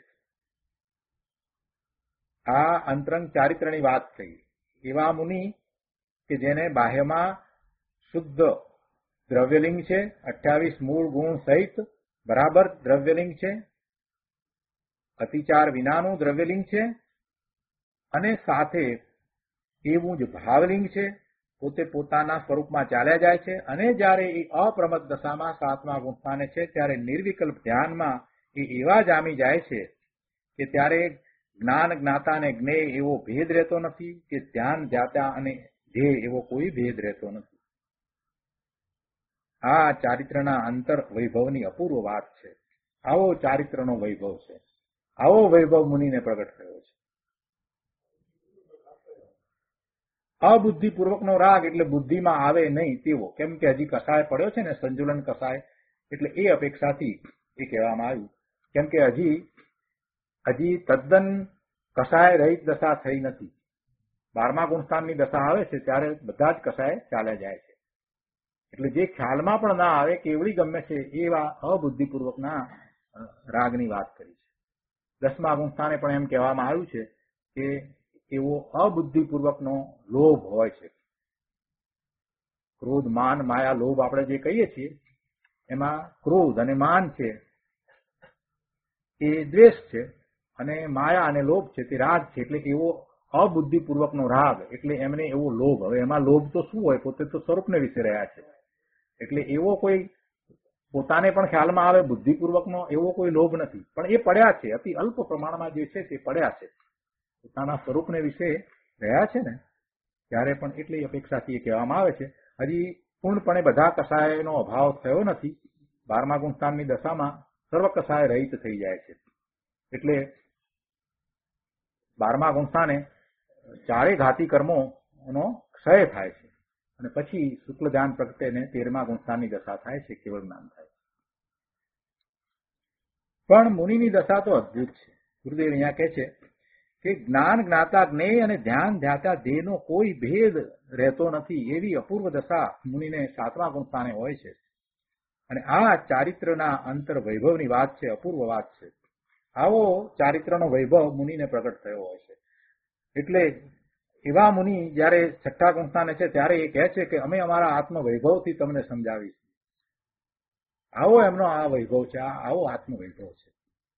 આ અંતરંગ ચારિત્રની વાત થઈ. એવા મુનિ કે જેને બાહ્યમાં શુદ્ધ દ્રવ્યલિંગ છે, અઠ્યાવીસ મૂળ ગુણ સહિત બરાબર દ્રવ્યલિંગ છે, અતિચાર વિનાનું દ્રવ્યલિંગ છે, અને સાથે એવું જ ભાવલિંગ છે, પોતે પોતાના સ્વરૂપમાં ચાલ્યા જાય છે. અને જયારે એ અપ્રમત દશામાં સાતમા ગુણ સ્થાને છે ત્યારે નિર્વિકલ્પ ધ્યાનમાં એ એવા જામી જાય છે કે ત્યારે જ્ઞાન જ્ઞાતા અને જ્ઞેય એવો ભેદ રહેતો નથી, કે ધ્યાન ધ્યાતા અને ધ્યેય એવો કોઈ ભેદ રહેતો નથી. આ ચારિત્રના અંતર વૈભવની અપૂર્વ વાત છે. આવો ચારિત્રનો વૈભવ છે. આવો વૈભવ મુનિને પ્રગટ થયો છે. અબુદ્ધિપૂર્વકનો રાગ એટલે બુદ્ધિમાં આવે નહીં તેવો, કેમ કે હજી કસાય પડ્યો છે ને, સંજુલન કસાય, એટલે એ અપેક્ષાથી એ કહેવામાં આવ્યું. કેમ કે હજી હજી તદ્દન કસાય રહિત દશા થઈ નથી. બારમા ગુણસ્થાનની દશા આવે છે ત્યારે બધા જ કસાય ચાલ્યા જાય છે. એટલે જે ખ્યાલમાં પણ ના આવે, કેવડી ગમે છે, એવા અબુદ્ધિપૂર્વકના રાગની વાત કરી છે. દસમા ગુણસ્થાને પણ એમ કહેવામાં આવ્યું છે કે એવો અબુદ્ધિપૂર્વકનો લોભ હોય છે. ક્રોધ, માન, માયા, લોભ આપણે જે કહીએ છીએ એમાં ક્રોધ અને માન છે એ દ્વેષ છે, અને માયા અને લોભ છે તે રાગ છે. એટલે એવો અબુદ્ધિપૂર્વકનો રાગ, એટલે એમને એવો લોભ. હવે એમાં લોભ તો શું હોય, પોતે તો સ્વરૂપને વિશે રહ્યા છે. એટલે એવો કોઈ પોતાને પણ ખ્યાલમાં આવે બુદ્ધિપૂર્વકનો એવો કોઈ લોભ નથી, પણ એ પડ્યા છે. અતિ અલ્પ પ્રમાણમાં જે છે તે પડ્યા છે. પોતાના સ્વરૂપને વિશે રહ્યા છે ને ત્યારે પણ એટલી અપેક્ષાથી એ કહેવામાં આવે છે. હજી પૂર્ણપણે બધા કસાયનો અભાવ થયો નથી. બારમા ગુણસ્થાનની દશામાં સર્વ કસાય રહિત થઈ જાય છે. એટલે બારમા ગુણસ્થાને ચારે ઘાતી કર્મોનો ક્ષય થાય છે, અને પછી શુક્લ ધ્યાન પ્રગટેને તેરમા ગુણસ્થાનની દશા થાય છે, કેવળ જ્ઞાન થાય છે. પણ મુનિની દશા તો અદ્ભુત છે. ગુરુદેવ અહીંયા કહે છે કે જ્ઞાન જ્ઞાતા જ્ઞેય અને ધ્યાન ધ્યાતા ધ્યેયનો કોઈ ભેદ રહેતો નથી. એવી અપૂર્વ દશા મુનિને સાતમા ગુણસ્થાને હોય છે. અને આ ચારિત્રના અંતર વૈભવની વાત છે, અપૂર્વ વાત છે. આવો ચારિત્રનો વૈભવ મુનિને પ્રગટ થયો હોય છે. એટલે એવા મુનિ જયારે છઠ્ઠા ગુણસ્થાને છે ત્યારે એ કહે છે કે અમે અમારા આત્મ વૈભવથી તમને સમજાવીશું. આવો એમનો આ વૈભવ છે, આવો આત્મ વૈભવ છે.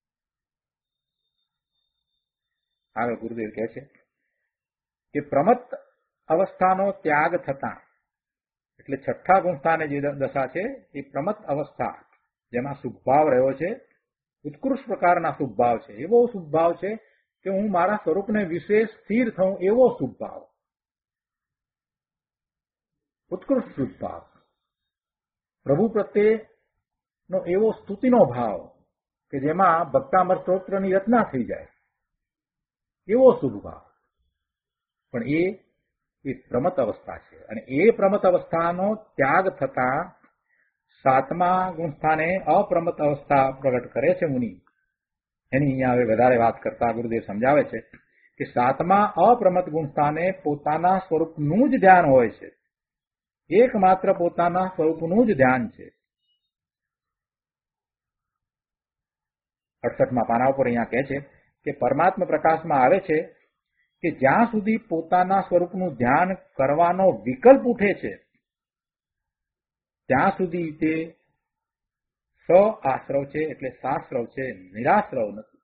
આગળ ગુરુદેવ કહે છે કે પ્રમત્ત અવસ્થાનો ત્યાગ થતા, એટલે છઠ્ઠા ગુણસ્થાને જે દશા છે એ પ્રમત્ત અવસ્થા, જેમાં શુભભાવ રહ્યો છે, ઉત્કૃષ્ટ પ્રકારના શુભભાવ છે. એવો શુભભાવ છે કે હું મારા સ્વરૂપને વિશે સ્થિર થઉં, એવો શુભભાવ, ઉત્કૃષ્ટ શુભભાવ. પ્રભુ પ્રત્યેનો એવો સ્તુતિનો ભાવ કે જેમાં ભક્તામર સ્તોત્રની રચના થઈ જાય, એવો શુભ ભાવ. પણ એ એ પ્રમત અવસ્થા છે. અને એ પ્રમત અવસ્થાનો ત્યાગ થતા સાતમા ગુણસ્થાને અપ્રમત અવસ્થા પ્રગટ કરે છે મુનિ. એની અહીંયા હવે વધારે વાત કરતા ગુરુદેવ સમજાવે છે કે સાતમા અપ્રમત ગુણસ્થાને પોતાના સ્વરૂપનું જ ધ્યાન હોય છે. એકમાત્ર પોતાના સ્વરૂપનું જ ધ્યાન છે. અડસઠમાં પાના ઉપર અહીંયા કહે છે કે પરમાત્મા પ્રકાશમાં આવે છે કે જ્યાં સુધી પોતાના સ્વરૂપનું ધ્યાન કરવાનો વિકલ્પ ઉઠે છે ત્યાં સુધી તે સ આશ્રવ છે, એટલે સાશ્રવ છે, નિરાશ્રવ નથી.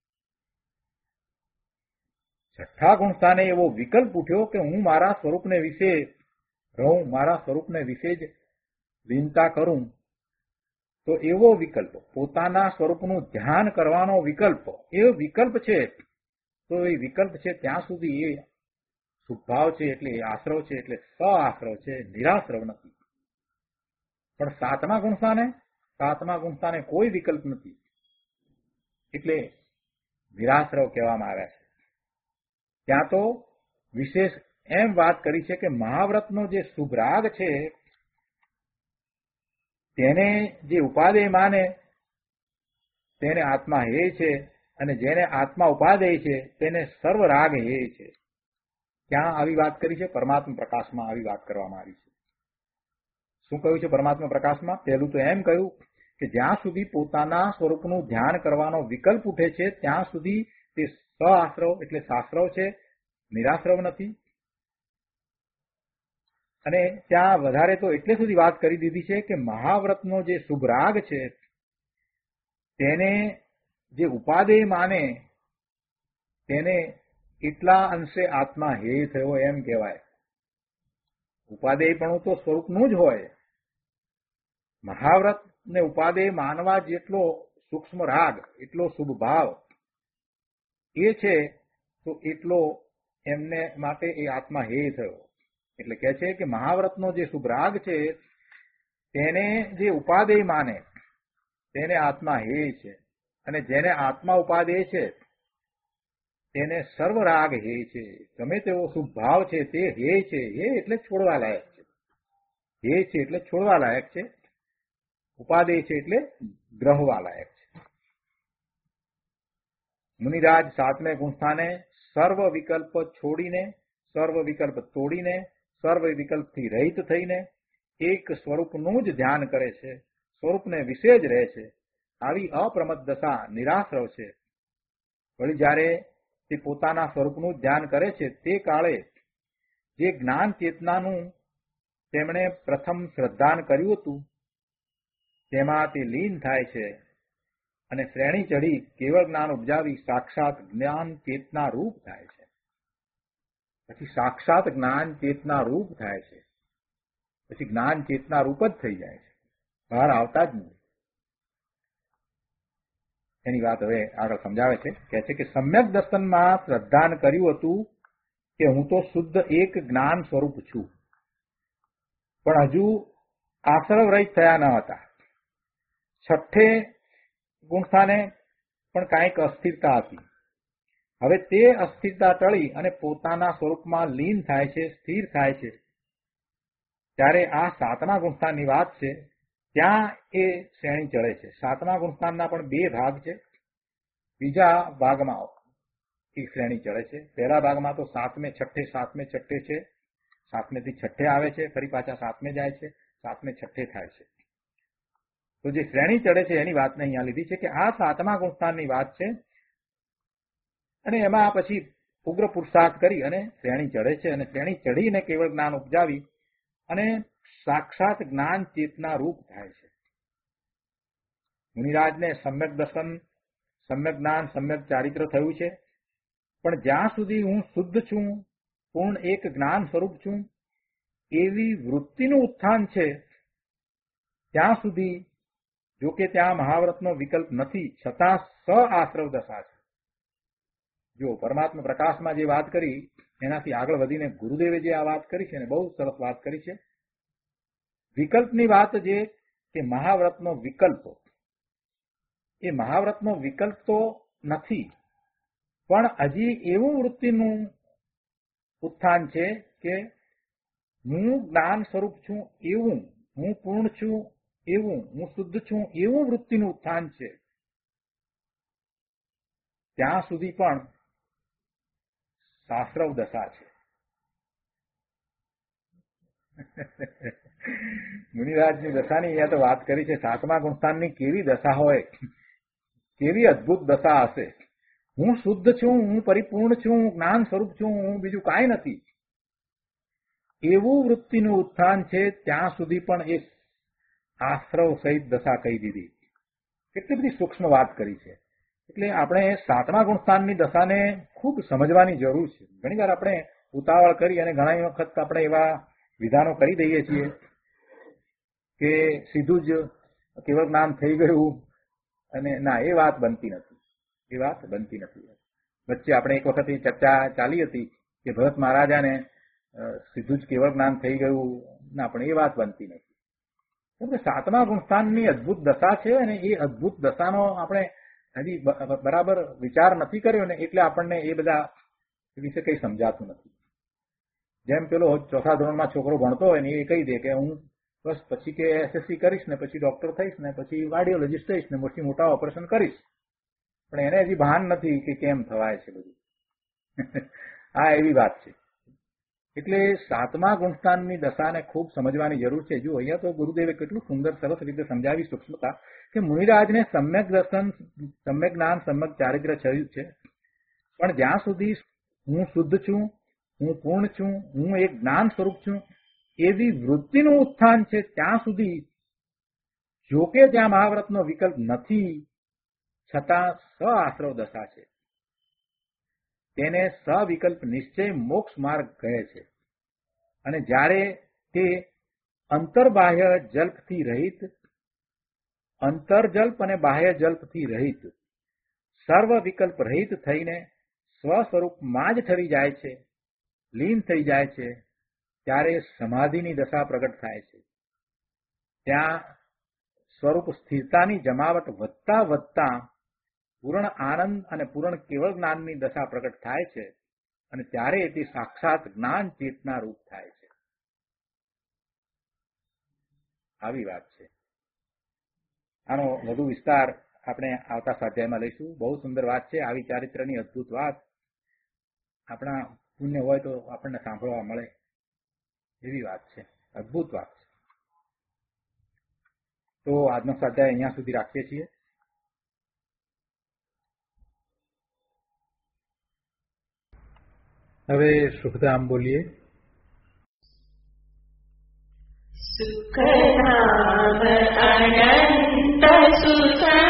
છઠ્ઠા ગુણસ્થાને એવો વિકલ્પ ઉઠ્યો કે હું મારા સ્વરૂપને વિશે રહું, મારા સ્વરૂપને વિશે જ લીનતા કરું, તો એવો વિકલ્પ, પોતાના સ્વરૂપનું ધ્યાન કરવાનો વિકલ્પ, એ વિકલ્પ છે. તો એ વિકલ્પ છે ત્યાં સુધી એ શુભભાવ છે, એટલે એ આશ્રવ છે, એટલે સ આશ્રવ છે, નિરાશ્રવ નથી. પણ સાતમા ગુણસ્થાને સાતમા ગુણસ્થાને કોઈ વિકલ્પ નથી, એટલે નિરાશ્રવ કહેવામાં આવ્યા છે. ત્યાં તો વિશેષ એમ વાત કરી છે કે મહાવ્રતનો જે શુભ રાગ છે તેને જે ઉપાદેય માને તેને આત્મા હેય છે, અને જેને આત્મા ઉપાદેય છે તેને સર્વ રાગ હેય છે. ક્યાં આવી વાત કરી છે? પરમાત્મા પ્રકાશમાં આવી વાત કરવામાં આવી છે. શું કહ્યું છે પરમાત્મા પ્રકાશમાં? પહેલું તો એમ કહ્યું કે જ્યાં સુધી પોતાના સ્વરૂપનું ધ્યાન કરવાનો વિકલ્પ ઉઠે છે ત્યાં સુધી તે સઆશ્રવ એટલે સાશ્રવ છે, નિરાશ્રવ નથી. અને ત્યાં વધારે તો એટલે સુધી વાત કરી દીધી છે કે મહાવ્રતનો જે શુભ રાગ છે તેને જે ઉપાદેય માને તેને એટલા અંશે આત્મા હેય થયો એમ કહેવાય. ઉપાદેયપણું તો સ્વરૂપનું જ હોય. મહાવ્રત ને ઉપાદેય માનવા જેટલો સૂક્ષ્મ રાગ, એટલો શુભ ભાવ એ છે તો એટલો એમને માટે એ આત્મા હેય થયો. એટલે કહે છે કે મહાવ્રતનો જે શુભ રાગ છે તેને જે ઉપાદેય માને તેને આત્મા હેય છે, અને જેને આત્મા ઉપાદેય છે તેને સર્વ રાગ હેય છે. ગમે તેવો શુભ ભાવ છે તે હેય છે. હે એટલે છોડવા લાયક છે. હેય છે એટલે છોડવા લાયક છે. ઉપાદેય છે એટલે ગ્રહવા લાયક છે. મુનિરાજ સાતમે ગુણસ્થાને સર્વ વિકલ્પ છોડીને, સર્વ વિકલ્પ તોડીને, સર્વ વિકલ્પથી રહિત થઈને એક સ્વરૂપનું જ ધ્યાન કરે છે, સ્વરૂપને વિશે જ રહે છે. આવી અપ્રમદ દશા નિરાશ્રવ છે. વળી જ્યારે તે પોતાના સ્વરૂપનું જ ધ્યાન કરે છે તે કાળે જે જ્ઞાન ચેતનાનું તેમણે પ્રથમ શ્રદ્ધાન કર્યું હતું તેમાં તે લીન થાય છે અને શ્રેણી ચડી કેવળ જ્ઞાન ઉપજાવી સાક્ષાત જ્ઞાન ચેતના રૂપ થાય છે. પછી સાક્ષાત જ્ઞાન ચેતના રૂપ થાય છે. પછી જ્ઞાન ચેતના રૂપ જ થઈ જાય છે, બહાર આવતા જ નથી. એની વાત હવે આગળ સમજાવે છે. કહે છે કે સમ્યક દર્શનમાં શ્રદ્ધાન કર્યું હતું કે હું તો શુદ્ધ એક જ્ઞાન સ્વરૂપ છું, પણ હજુ આશ્રવ રહિત થયા ન હતા. છઠ્ઠે ગુણસ્થાને પણ કાંઈક અસ્થિરતા હતી. હવે તે અસ્થિરતા ટળી અને પોતાના સ્વરૂપમાં લીન થાય છે, સ્થિર થાય છે. ત્યારે આ સાતમા ગુણસ્થાનની વાત છે. ત્યાં એ શ્રેણી ચડે છે. સાતમા ગુણસ્થાનના પણ બે ભાગ છે. બીજા ભાગમાં એ શ્રેણી ચડે છે. પહેલા ભાગમાં તો સાતમે છઠ્ઠે સાતમે છઠ્ઠે છે. સાતમે થી છઠ્ઠે આવે છે, ફરી પાછા સાતમે જાય છે, સાતમે છઠ્ઠે થાય છે. તો જે શ્રેણી ચડે છે એની વાત અહીંયા લીધી છે કે આ સાતમા ગુણસ્થાનની વાત છે. અને એમાં પછી ઉગ્ર પુરુષાર્થ કરી અને શ્રેણી ચડે છે, અને શ્રેણી ચડીને કેવળ જ્ઞાન ઉપજાવી અને સાક્ષાત જ્ઞાન ચેતના રૂપ થાય છે. મુનિરાજને સમ્યક દર્શન, સમ્યક જ્ઞાન, સમ્યક ચારિત્ર થયું છે. પણ જ્યાં સુધી હું શુદ્ધ છું, પૂર્ણ એક જ્ઞાન સ્વરૂપ છું એવી વૃત્તિનું ઉત્થાન છે ત્યાં સુધી, જો કે ત્યાં મહાવ્રતનો વિકલ્પ નથી, છતાં સઆશ્રવ દશા છે. જો પરમાત્મા પ્રકાશમાં જે વાત કરી એનાથી આગળ વધીને ગુરુદેવે જે આ વાત કરી છે ને, બહુ સરસ વાત કરી છે. વિકલ્પની વાત જે કે મહાવ્રતનો વિકલ્પ, એ મહાવ્રતનો વિકલ્પ તો નથી, પણ હજી એવું વૃત્તિનું ઉત્થાન છે કે હું જ્ઞાન સ્વરૂપ છું એવું, હું પૂર્ણ છું એવું, હું શુદ્ધ છું એવું વૃત્તિનું ઉત્થાન છે. ત્યાં સુધી પણ સાશ્રવ દશા છે. મુનિરાજની દશાની અહીંયા તો વાત કરી છે. સાતમા ગુણસ્થાનની કેવી દશા હોય, કેવી અદભુત દશા હશે. હું શુદ્ધ છું, હું પરિપૂર્ણ છું, હું જ્ઞાન સ્વરૂપ છું, હું બીજું કાંઈ નથી એવું વૃત્તિનું ઉત્થાન છે. ત્યાં સુધી પણ એ આશ્રવ સહિત દશા કહી દીધી. કેટલી બધી સૂક્ષ્મ વાત કરી છે. એટલે આપણે સાતમા ગુણસ્થાનની દશાને ખૂબ સમજવાની જરૂર છે. ઘણી વાર આપણે ઉતાવળ કરી અને ઘણી વખત આપણે એવા વિધાનો કરી દઈએ છીએ કે સીધું જ કેવળ જ્ઞાન થઈ ગયું, અને ના, એ વાત બનતી નથી. એ વાત બનતી નથી. વચ્ચે આપણે એક વખત એ ચર્ચા ચાલી હતી કે ભરત મહારાજાને સીધું જ કેવળ જ્ઞાન થઈ ગયું. ના, પણ એ વાત બનતી નથી. એટલે સાતમા ગુણસ્થાનની અદભુત દશા છે, અને એ અદભુત દશાનો આપણે હજી બરાબર વિચાર નથી કર્યો ને, એટલે આપણને એ બધા વિશે કઈ સમજાતું નથી. જેમ પેલો ચોથા ધોરણમાં છોકરો ભણતો હોય ને, એ કહી દે કે હું બસ પછી કે એસએસસી કરીશ ને પછી ડોક્ટર થઈશ ને પછી કાર્ડિયોલોજીસ્ટ થઈશ ને મોટી મોટા ઓપરેશન કરીશ, પણ એને હજી ભાન નથી કે કેમ થવાય છે બધું. આ એવી વાત છે એટલે સાતમા ગુણસ્થાનની દશાને ખૂબ સમજવાની જરૂર છે. જો અહીંયા તો ગુરુદેવે કેટલું સુંદર સરસ રીતે સમજાવી સૂક્ષ્મતા કે મુનિરાજને સમ્યક દર્શન, સમ્યક જ્ઞાન, સમ્યક ચારિત્ર્ય થયું છે, પણ જ્યાં સુધી હું શુદ્ધ છું, હું પૂર્ણ છું, હું એક જ્ઞાન સ્વરૂપ છું એવી વૃત્તિનું ઉત્થાન છે, ત્યાં સુધી જોકે ત્યાં મહાવ્રતનો વિકલ્પ નથી, છતાં સ આશ્રવ દશા છે. તેને સવિકલ્પ નિશ્ચય મોક્ષ માર્ગ કહે છે. અને જ્યારે તે અંતર્બાહ્ય જલ્પથી રહિત, અંતરજલ્પ અને બાહ્ય જલ્પથી રહિત, સર્વ વિકલ્પ રહિત થઈને સ્વ સ્વરૂપમાં જ ઠરી જાય છે, લીન થઈ જાય છે, ત્યારે સમાધિની દશા પ્રગટ થાય છે. ત્યાં સ્વરૂપ સ્થિરતાની જમાવટ વધતા વધતા પૂર્ણ આનંદ અને પૂર્ણ કેવળ જ્ઞાનની દશા પ્રગટ થાય છે. અને ત્યારે તે સાક્ષાત જ્ઞાન ચેતના રૂપ થાય છે. આવી વાત છે. આનો વધુ વિસ્તાર આપણે આવતા સ્વાધ્યાયમાં લઈશું. બહુ સુંદર વાત છે. આવી ચારિત્ર્યની અદભુત વાત આપણા પુણ્ય હોય તો આપણને સાંભળવા મળે એવી વાત છે. અદભુત વાત છે. તો આજનો સ્વાધ્યાય અહીંયા સુધી રાખીએ છીએ. હવે સુખધામ બોલીએ. સુખધામ અનંત સુખ